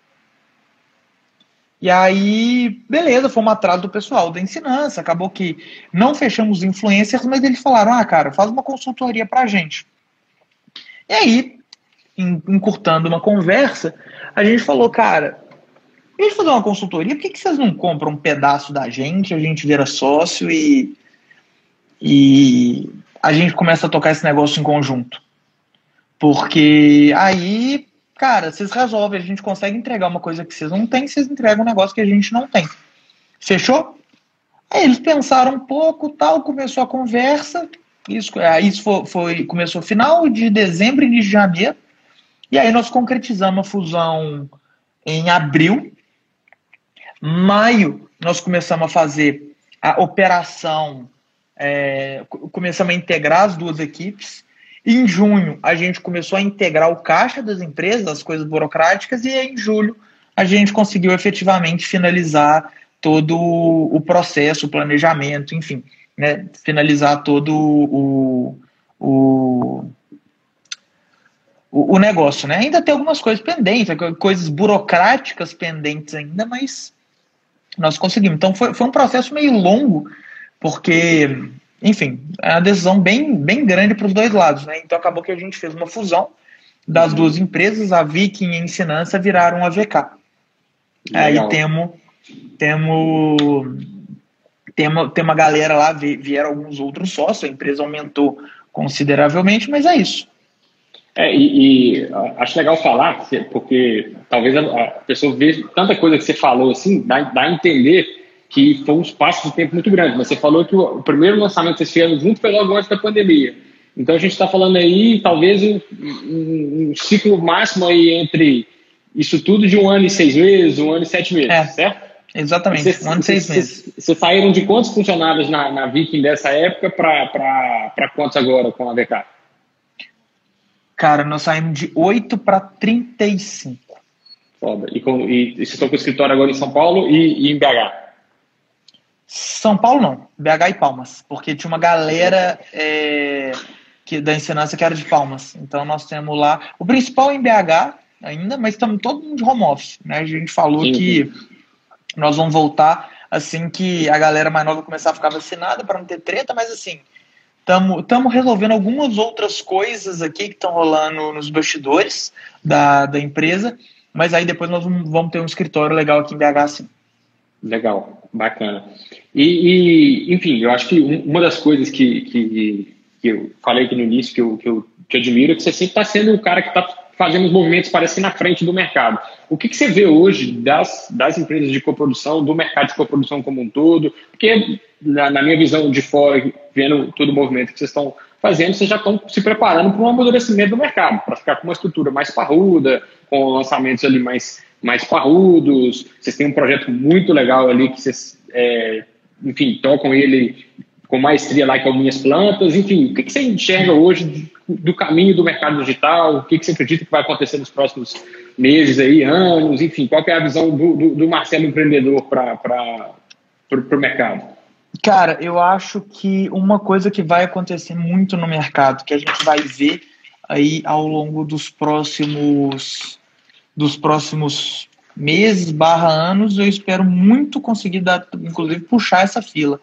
E aí, beleza, fomos atrás do pessoal da Ensinança, acabou que não fechamos influencers, mas eles falaram, cara, faz uma consultoria pra gente. E aí, encurtando uma conversa, a gente falou, cara, a gente fazer uma consultoria, por que vocês não compram um pedaço da gente, a gente vira sócio e a gente começa a tocar esse negócio em conjunto? Porque aí... cara, vocês resolvem, a gente consegue entregar uma coisa que vocês não têm, vocês entregam um negócio que a gente não tem. Fechou? Aí eles pensaram um pouco, tal, começou a conversa, isso começou final de dezembro, início de janeiro, e aí nós concretizamos a fusão em abril. Maio, nós começamos a fazer a operação, começamos a integrar as duas equipes. Em junho, a gente começou a integrar o caixa das empresas, as coisas burocráticas, e em julho a gente conseguiu efetivamente finalizar todo o processo, o planejamento, enfim, né, finalizar todo o negócio, né? Ainda tem algumas coisas pendentes, coisas burocráticas pendentes ainda, mas nós conseguimos. Então foi um processo meio longo, porque... enfim, é uma decisão bem grande para os dois lados, né? Então acabou que a gente fez uma fusão das duas empresas, a Viking e a Ensinança viraram a VK. Aí tem uma galera lá, vieram alguns outros sócios, a empresa aumentou consideravelmente, mas é isso. Acho legal falar, porque talvez a pessoa veja tanta coisa que você falou assim, dá a entender que foi um espaço de tempo muito grande, mas você falou que o primeiro lançamento que vocês fizeram junto foi logo antes da pandemia. Então a gente está falando aí, talvez, um ciclo máximo aí entre isso tudo de 1 ano e 6 meses, 1 ano e 7 meses, certo? Exatamente, 1 ano e 6 meses. Vocês saíram de quantos funcionários na Viking dessa época para quantos agora com a VK? Cara, nós saímos de 8 para 35. Foda. E vocês estão com o escritório agora em São Paulo e em BH? São Paulo não, BH e Palmas, porque tinha uma galera da Ensinança que era de Palmas, então nós temos lá, o principal é em BH ainda, mas estamos todo mundo de home office, né? A gente falou que nós vamos voltar assim que a galera mais nova começar a ficar vacinada para não ter treta, mas assim, estamos resolvendo algumas outras coisas aqui que estão rolando nos bastidores da empresa, mas aí depois nós vamos ter um escritório legal aqui em BH, sim. Legal, bacana. Enfim, eu acho que uma das coisas que eu falei aqui no início, que eu te admiro, é que você sempre está sendo o cara que está fazendo os movimentos, parece, na frente do mercado. O que você vê hoje das empresas de coprodução, do mercado de coprodução como um todo? Porque na minha visão de fora, vendo todo o movimento que vocês estão fazendo, vocês já estão se preparando para um amadurecimento do mercado, para ficar com uma estrutura mais parruda, com lançamentos ali mais parrudos. Vocês têm um projeto muito legal ali que vocês, enfim, tocam ele com maestria lá com algumas plantas. Enfim, o que você enxerga hoje do caminho do mercado digital? O que você acredita que vai acontecer nos próximos meses, aí, anos? Enfim, qual que é a visão do Marcelo empreendedor para o mercado? Cara, eu acho que uma coisa que vai acontecer muito no mercado, que a gente vai ver aí ao longo dos próximos meses, anos, eu espero muito conseguir inclusive puxar essa fila.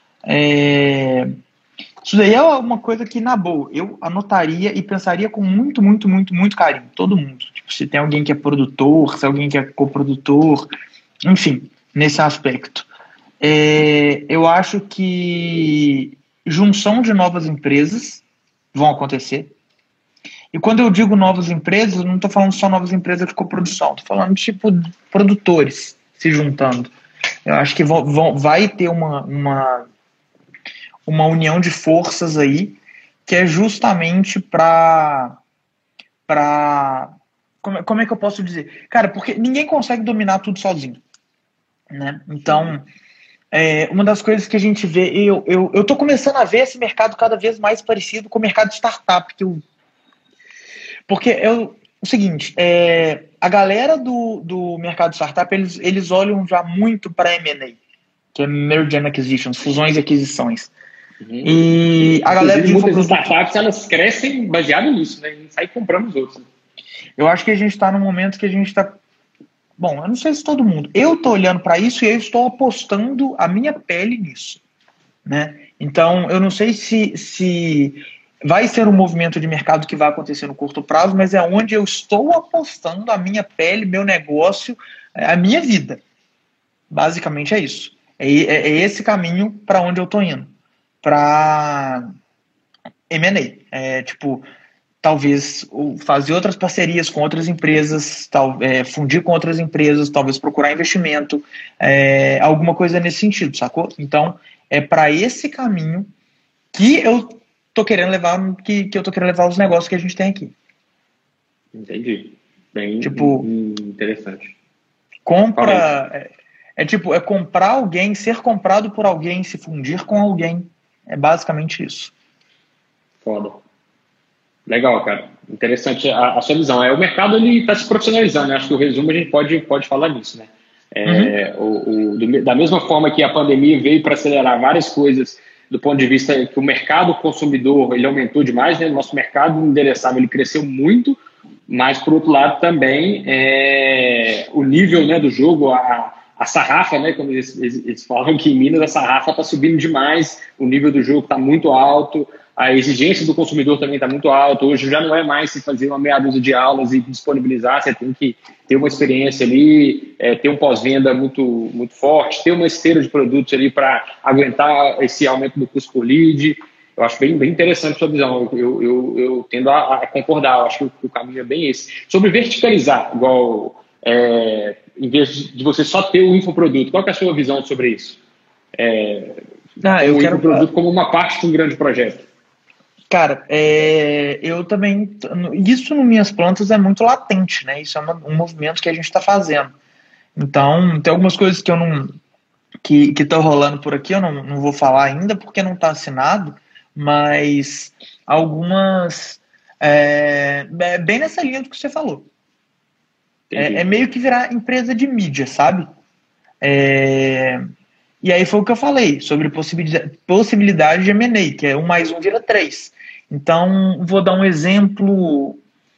Isso daí é uma coisa que, na boa, eu anotaria e pensaria com muito, muito, muito, muito carinho. Todo mundo. Tipo, se tem alguém que é produtor, se alguém que é coprodutor, enfim, nesse aspecto. Eu acho que junção de novas empresas vão acontecer. E quando eu digo novas empresas, eu não estou falando só novas empresas de coprodução, estou falando tipo produtores se juntando. Eu acho que vai ter uma união de forças aí, que é justamente para como é que eu posso dizer? Cara, porque ninguém consegue dominar tudo sozinho, né? Então, uma das coisas que a gente vê, eu tô começando a ver esse mercado cada vez mais parecido com o mercado de startup, porque é o seguinte, a galera do mercado de startup, eles olham já muito para M&A, que é Merger and Acquisitions, fusões e aquisições. E a galera de muitas startups, elas crescem baseado nisso, né? E saem comprando os outros. Eu acho que a gente está num momento que a gente está... Bom, eu não sei se todo mundo. Eu estou olhando para isso e eu estou apostando a minha pele nisso, né? Então, eu não sei se vai ser um movimento de mercado que vai acontecer no curto prazo, mas é onde eu estou apostando a minha pele, meu negócio, a minha vida. Basicamente é isso. É esse caminho para onde eu estou indo. Para M&A. Talvez fazer outras parcerias com outras empresas, fundir com outras empresas, talvez procurar investimento, alguma coisa nesse sentido, sacou? Então, é para esse caminho que eu tô querendo levar, que eu tô querendo levar os negócios que a gente tem aqui. Entendi. Bem interessante. Compra... É comprar alguém, ser comprado por alguém, se fundir com alguém. É basicamente isso. Foda. Legal, cara. Interessante a sua visão. O mercado está se profissionalizando, né? Acho que o resumo a gente pode falar nisso, né? Da mesma forma que a pandemia veio para acelerar várias coisas do ponto de vista que o mercado consumidor ele aumentou demais, né? Nosso mercado endereçável ele cresceu muito, mas por outro lado também o nível, né, do jogo, a sarrafa, né, como eles falam que em Minas a sarrafa está subindo demais, o nível do jogo está muito alto, a exigência do consumidor também está muito alta. Hoje já não é mais se fazer uma meia dúzia de aulas e disponibilizar, você tem que ter uma experiência ali, ter um pós-venda muito, muito forte, ter uma esteira de produtos ali para aguentar esse aumento do custo por lead. Eu acho bem interessante a sua visão, eu tendo a concordar, eu acho que o caminho é bem esse. Sobre verticalizar, igual... em vez de você só ter o infoproduto, qual que é a sua visão sobre isso? Eu quero infoproduto como uma parte de um grande projeto. Cara, eu também... Isso nas minhas plantas é muito latente, né? Isso é um movimento que a gente está fazendo. Então, tem algumas coisas que eu não... que estão rolando por aqui, eu não vou falar ainda porque não está assinado, mas algumas... bem nessa linha do que você falou. É meio que virar empresa de mídia, sabe? E aí foi o que eu falei, sobre possibilidade de M&A, que é 1 mais 1 vira 3. Então, vou dar um exemplo,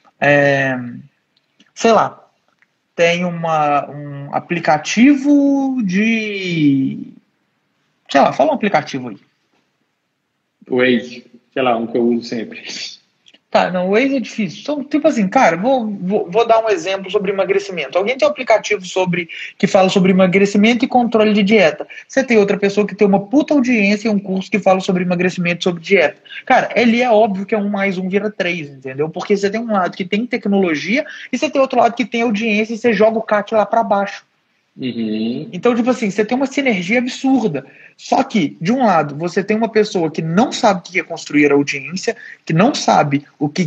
sei lá, tem um aplicativo de... Sei lá, fala um aplicativo aí. O Waze, sei lá, um que eu uso sempre. Tá, não, o Waze é difícil. Então, tipo assim, cara, vou dar um exemplo sobre emagrecimento. Alguém tem um aplicativo que fala sobre emagrecimento e controle de dieta. Você tem outra pessoa que tem uma puta audiência e um curso que fala sobre emagrecimento e sobre dieta. Cara, ele é óbvio que é 1 mais 1 vira 3, entendeu? Porque você tem um lado que tem tecnologia e você tem outro lado que tem audiência e você joga o CAC lá pra baixo. Uhum. Então, tipo assim, você tem uma sinergia absurda. Só que, de um lado, você tem uma pessoa que não sabe o que é construir audiência, que não sabe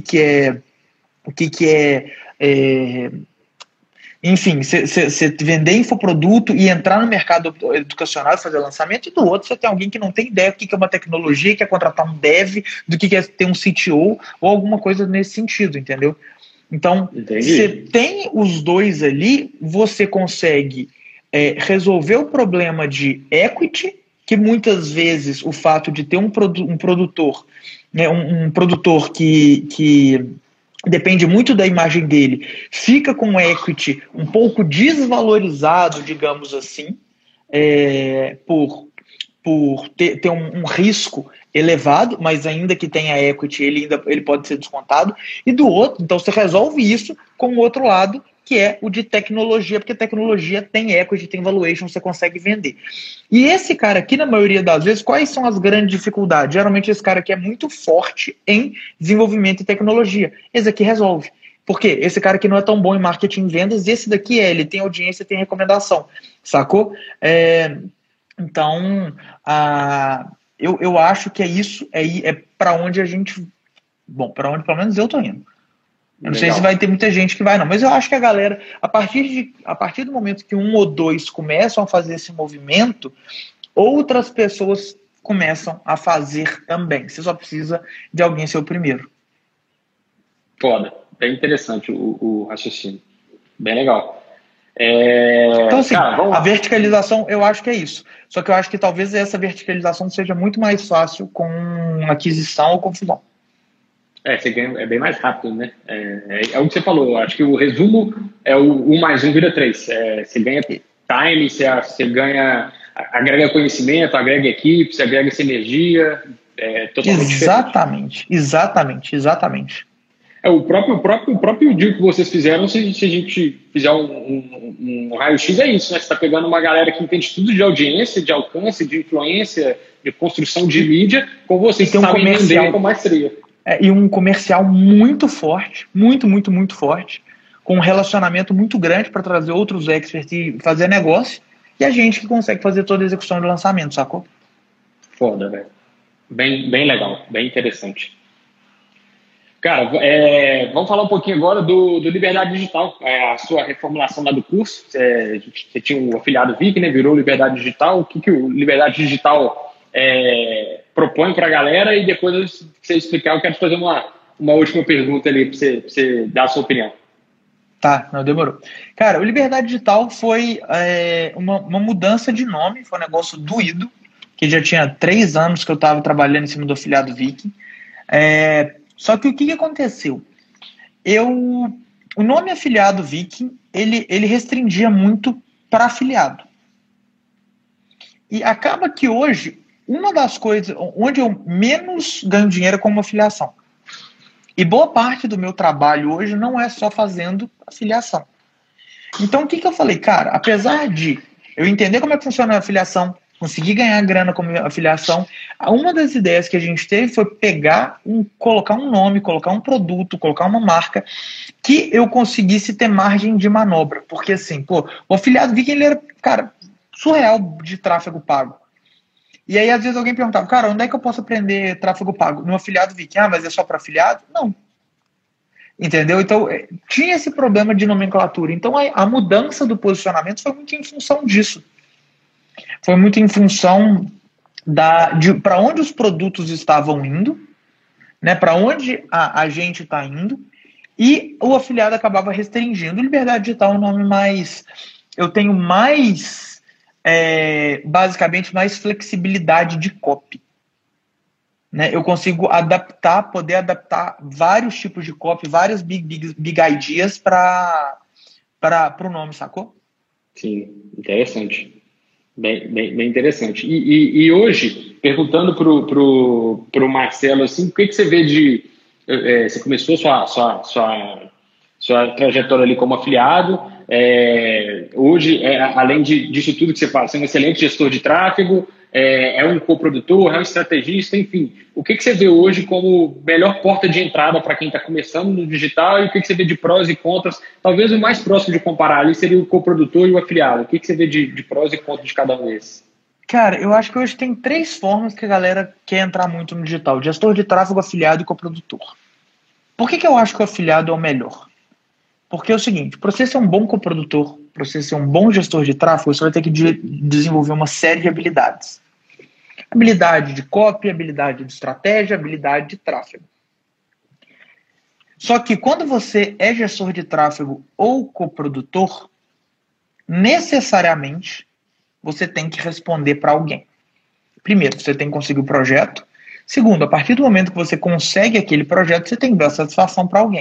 enfim, você vender infoproduto e entrar no mercado educacional e fazer lançamento, e do outro você tem alguém que não tem ideia do que é uma tecnologia, quer contratar um dev, do que é ter um CTO ou alguma coisa nesse sentido, entendeu? Então, você tem os dois ali, você consegue resolver o problema de equity, que muitas vezes o fato de ter um produtor, né, um produtor que depende muito da imagem dele, fica com o equity um pouco desvalorizado, digamos assim, por ter um risco elevado, mas ainda que tenha equity, ele pode ser descontado. E do outro, então você resolve isso com o outro lado, que é o de tecnologia, porque tecnologia tem equity, tem valuation, você consegue vender. E esse cara aqui, na maioria das vezes, quais são as grandes dificuldades? Geralmente esse cara aqui é muito forte em desenvolvimento e tecnologia. Esse aqui resolve. Por quê? Esse cara aqui não é tão bom em marketing e vendas, e esse daqui ele tem audiência, tem recomendação. Sacou? Então, eu acho que é isso, é para onde a gente... Bom, para onde pelo menos eu tô indo. Eu não sei se vai ter muita gente que vai, não. Mas eu acho que a galera, a partir do momento que um ou dois começam a fazer esse movimento, outras pessoas começam a fazer também. Você só precisa de alguém ser o primeiro. Foda. Bem interessante o raciocínio. Bem legal. Então, assim, cara, a verticalização, eu acho que é isso. Só que eu acho que talvez essa verticalização seja muito mais fácil com aquisição ou confusão. Você ganha, é bem mais rápido, né? É o que você falou. Acho que o resumo é o 1 mais 1 vira 3. Você ganha time, você ganha, agrega conhecimento, agrega equipe, você agrega sinergia. Totalmente Exatamente. O próprio deal que vocês fizeram, se a gente fizer um raio-x, é isso, né? Você está pegando uma galera que entende tudo de audiência, de alcance, de influência, de construção de mídia, com vocês que sabem vender com maestria. E um comercial muito forte, muito forte, com um relacionamento muito grande para trazer outros experts e fazer negócio, e a gente que consegue fazer toda a execução de lançamento, sacou? Foda, velho. Bem legal, bem interessante. Cara, vamos falar um pouquinho agora do Liberdade Digital, a sua reformulação lá do curso. Você tinha um afiliado VIC, né, virou Liberdade Digital. O que o Liberdade Digital propõe para a galera? E depois que você explicar, eu quero te fazer uma última pergunta ali para você dar a sua opinião. Tá, não demorou. Cara, o Liberdade Digital foi uma mudança de nome, foi um negócio doído, que já tinha 3 anos que eu estava trabalhando em cima do afiliado VIC. Só que o que aconteceu? O nome afiliado Viking, ele restringia muito para afiliado. E acaba que hoje, uma das coisas onde eu menos ganho dinheiro é como afiliação. E boa parte do meu trabalho hoje não é só fazendo afiliação. Então o que eu falei? Cara, apesar de eu entender como é que funciona a afiliação, conseguir ganhar grana como afiliação, uma das ideias que a gente teve foi colocar um nome, colocar um produto, colocar uma marca que eu conseguisse ter margem de manobra. Porque assim, o afiliado Viking, ele era, cara, surreal de tráfego pago. E aí às vezes alguém perguntava, cara, onde é que eu posso aprender tráfego pago? No afiliado Viking. Mas é só para afiliado? Não. Entendeu? Então tinha esse problema de nomenclatura. Então a mudança do posicionamento foi muito em função disso. Foi muito em função para onde os produtos estavam indo, né, para onde a gente está indo, e o afiliado acabava restringindo. Liberdade Digital é um nome mais... Eu tenho basicamente mais flexibilidade de copy. Né? Eu consigo poder adaptar vários tipos de copy, várias big ideas para o nome, sacou? Sim, interessante. Bem interessante. E hoje, perguntando pro Marcelo, assim, o que você vê de... você começou sua trajetória ali como afiliado, hoje, além disso tudo que você faz, você é um excelente gestor de tráfego, é um coprodutor, é um estrategista, enfim. O que você vê hoje como melhor porta de entrada para quem está começando no digital e o que você vê de prós e contras? Talvez o mais próximo de comparar ali seria o coprodutor e o afiliado. O que você vê de prós e contras de cada um desses? Cara, eu acho que hoje tem 3 formas que a galera quer entrar muito no digital: gestor de tráfego, afiliado e coprodutor. Por que eu acho que o afiliado é o melhor? Porque é o seguinte, para você ser um bom coprodutor, para você ser um bom gestor de tráfego, você vai ter que desenvolver uma série de habilidades. Habilidade de copy, habilidade de estratégia, habilidade de tráfego. Só que quando você é gestor de tráfego ou coprodutor, necessariamente você tem que responder para alguém. Primeiro, você tem que conseguir o projeto. Segundo, a partir do momento que você consegue aquele projeto, você tem que dar satisfação para alguém.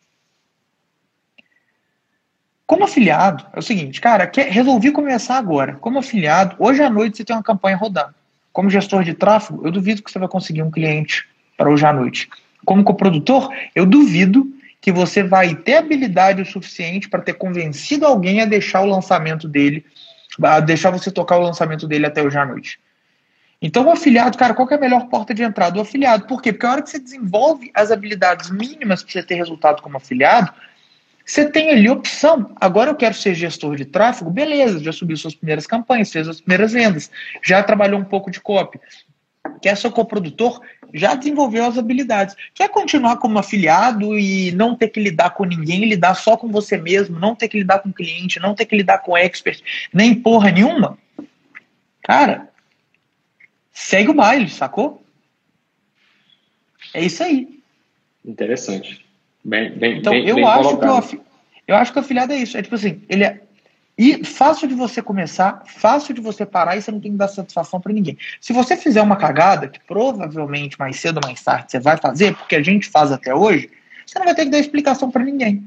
Como afiliado, é o seguinte, cara, resolvi começar agora. Como afiliado, hoje à noite você tem uma campanha rodando. Como gestor de tráfego, eu duvido que você vai conseguir um cliente para hoje à noite. Como coprodutor, eu duvido que você vai ter habilidade o suficiente para ter convencido alguém a deixar o lançamento dele, a deixar você tocar o lançamento dele até hoje à noite. Então, o afiliado, cara, qual que é a melhor porta de entrada? O afiliado. Por quê? Porque a hora que você desenvolve as habilidades mínimas para você ter resultado como afiliado, você tem ali opção. Agora eu quero ser gestor de tráfego, beleza, já subiu suas primeiras campanhas, fez as primeiras vendas, já trabalhou um pouco de copy. Quer ser coprodutor, já desenvolveu as habilidades. Quer continuar como afiliado e não ter que lidar com ninguém, lidar só com você mesmo, não ter que lidar com cliente, não ter que lidar com expert, nem porra nenhuma? Cara, segue o baile, sacou? É isso aí. Interessante. Então, eu acho que o afiliado é isso. É tipo assim, ele é fácil de você começar, fácil de você parar e você não tem que dar satisfação para ninguém. Se você fizer uma cagada, que provavelmente mais cedo ou mais tarde você vai fazer, porque a gente faz até hoje, você não vai ter que dar explicação para ninguém.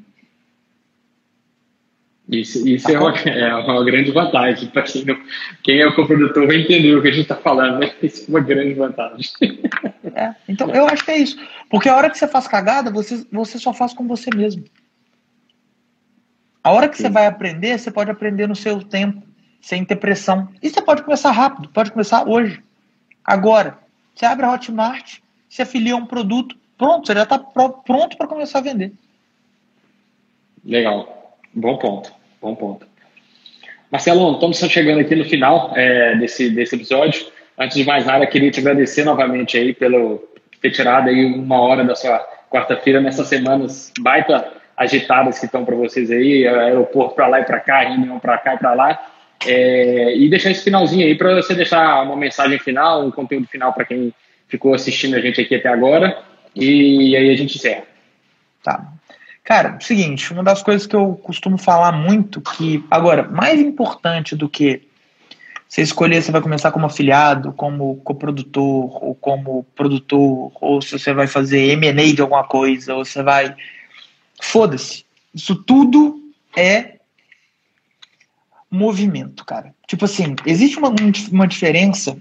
Isso é uma grande vantagem. Para quem é o coprodutor vai entender o que a gente está falando, né? Isso é uma grande vantagem. Então, eu acho que é isso. Porque a hora que você faz cagada, você só faz com você mesmo. A hora que você vai aprender, você pode aprender no seu tempo, sem ter pressão. E você pode começar rápido, pode começar hoje, agora. Você abre a Hotmart, você afilia um produto, pronto, você já está pronto para começar a vender. Legal. Bom ponto. Marcelo, estamos chegando aqui no final desse episódio. Antes de mais nada, queria te agradecer novamente aí pelo ter tirado aí 1 hora da sua quarta-feira nessas semanas baita agitadas que estão para vocês aí, aeroporto para lá e para cá, reunião para cá e para lá, e deixar esse finalzinho aí para você deixar uma mensagem final, um conteúdo final para quem ficou assistindo a gente aqui até agora, e aí a gente encerra. Tá. Cara, seguinte, uma das coisas que eu costumo falar muito, que agora, mais importante do que você escolher se vai começar como afiliado, como coprodutor, ou como produtor, ou se você vai fazer M&A de alguma coisa, ou você vai... Foda-se. Isso tudo é movimento, cara. Tipo assim, existe uma diferença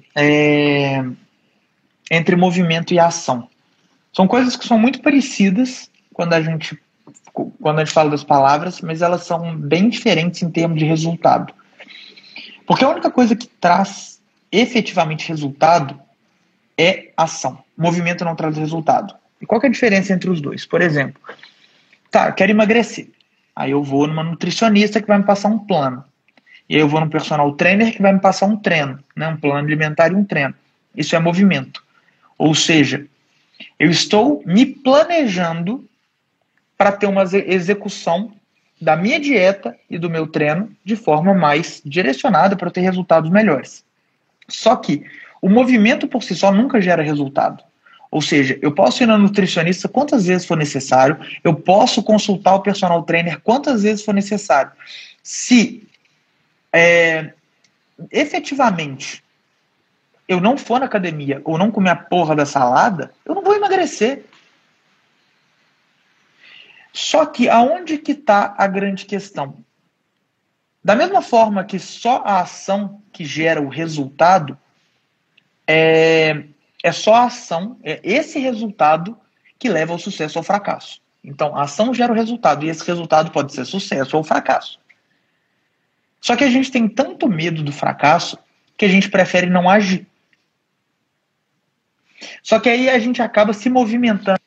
entre movimento e ação. São coisas que são muito parecidas quando a gente fala das palavras, mas elas são bem diferentes em termos de resultado. Porque a única coisa que traz efetivamente resultado é ação. Movimento não traz resultado. E qual que é a diferença entre os dois? Por exemplo, eu quero emagrecer. Aí eu vou numa nutricionista que vai me passar um plano. E aí eu vou num personal trainer que vai me passar um treino, né? Um plano alimentar e um treino. Isso é movimento. Ou seja, eu estou me planejando para ter uma execução da minha dieta e do meu treino de forma mais direcionada para eu ter resultados melhores. Só que o movimento por si só nunca gera resultado. Ou seja, eu posso ir na nutricionista quantas vezes for necessário, eu posso consultar o personal trainer quantas vezes for necessário. Se efetivamente eu não for na academia ou não comer a porra da salada, eu não vou emagrecer. Só que aonde que está a grande questão? Da mesma forma que só a ação que gera o resultado, é só a ação, é esse resultado que leva ao sucesso ou ao fracasso. Então, a ação gera o resultado, e esse resultado pode ser sucesso ou fracasso. Só que a gente tem tanto medo do fracasso que a gente prefere não agir. Só que aí a gente acaba se movimentando.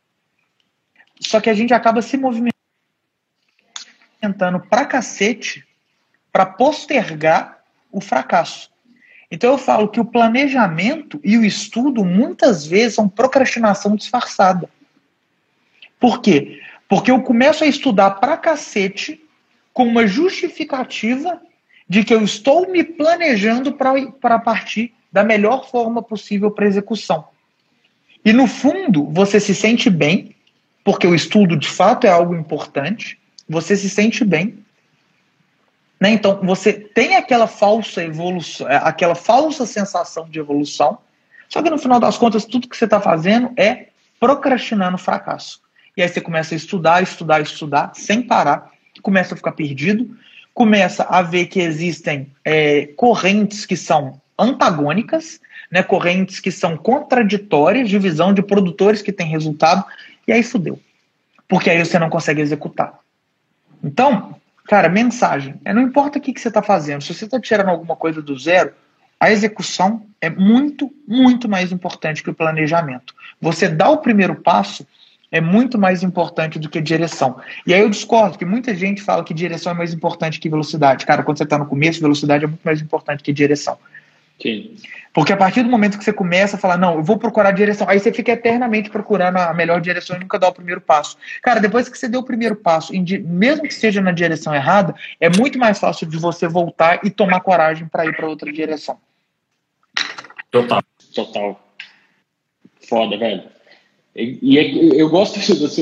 Pra cacete para postergar o fracasso. Então eu falo que o planejamento e o estudo muitas vezes são procrastinação disfarçada. Por quê? Porque eu começo a estudar pra cacete com uma justificativa de que eu estou me planejando para partir da melhor forma possível para execução. E no fundo, você se sente bem, porque o estudo de fato é algo importante, você se sente bem, né? Então você tem aquela falsa evolução, aquela falsa sensação de evolução, só que no final das contas tudo que você está fazendo é procrastinando o fracasso. E aí você começa a estudar, sem parar, começa a ficar perdido, começa a ver que existem correntes que são antagônicas, né, correntes que são contraditórias de visão de produtores que têm resultado, e aí fudeu. Porque aí você não consegue executar. Então, cara, mensagem. Não importa o que você está fazendo, se você está tirando alguma coisa do zero, a execução é muito, muito mais importante que o planejamento. Você dá o primeiro passo é muito mais importante do que direção. E aí eu discordo, que muita gente fala que direção é mais importante que velocidade. Cara, quando você está no começo, velocidade é muito mais importante que direção. Sim. Porque a partir do momento que você começa a falar, não, eu vou procurar direção, aí você fica eternamente procurando a melhor direção e nunca dá o primeiro passo. Cara, depois que você deu o primeiro passo, mesmo que seja na direção errada, é muito mais fácil de você voltar e tomar coragem para ir para outra direção. Total. Foda, velho. E eu gosto dos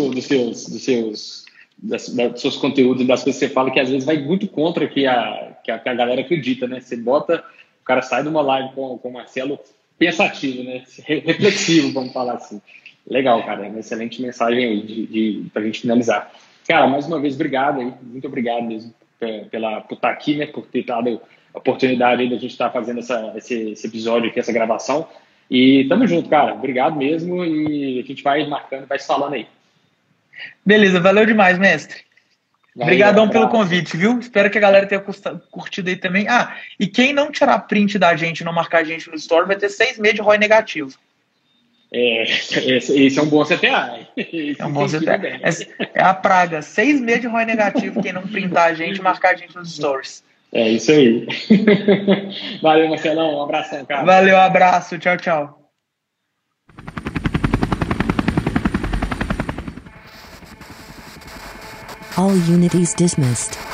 seus conteúdos e das coisas que você fala, que às vezes vai muito contra o que a galera acredita, né? Você bota, o cara sai de uma live com o Marcelo pensativo, né? Reflexivo, vamos falar assim. Legal, cara. É uma excelente mensagem aí pra gente finalizar. Cara, mais uma vez, obrigado aí. Muito obrigado mesmo por estar aqui, né? Por ter dado a oportunidade aí da gente estar fazendo esse episódio aqui, essa gravação. E tamo junto, cara. Obrigado mesmo. E a gente vai marcando, vai se falando aí. Beleza, valeu demais, mestre. Obrigadão pelo convite, viu? Espero que a galera tenha curtido aí também. E quem não tirar print da gente e não marcar a gente no Story vai ter 6 meses de ROI negativo. Esse é um bom CTA. É um bom CTA. É a praga. 6 meses de ROI negativo quem não printar a gente e marcar a gente nos Stories. É isso aí. Valeu, Marcelão. Um abração, cara. Valeu, abraço. Tchau, tchau. All unities dismissed.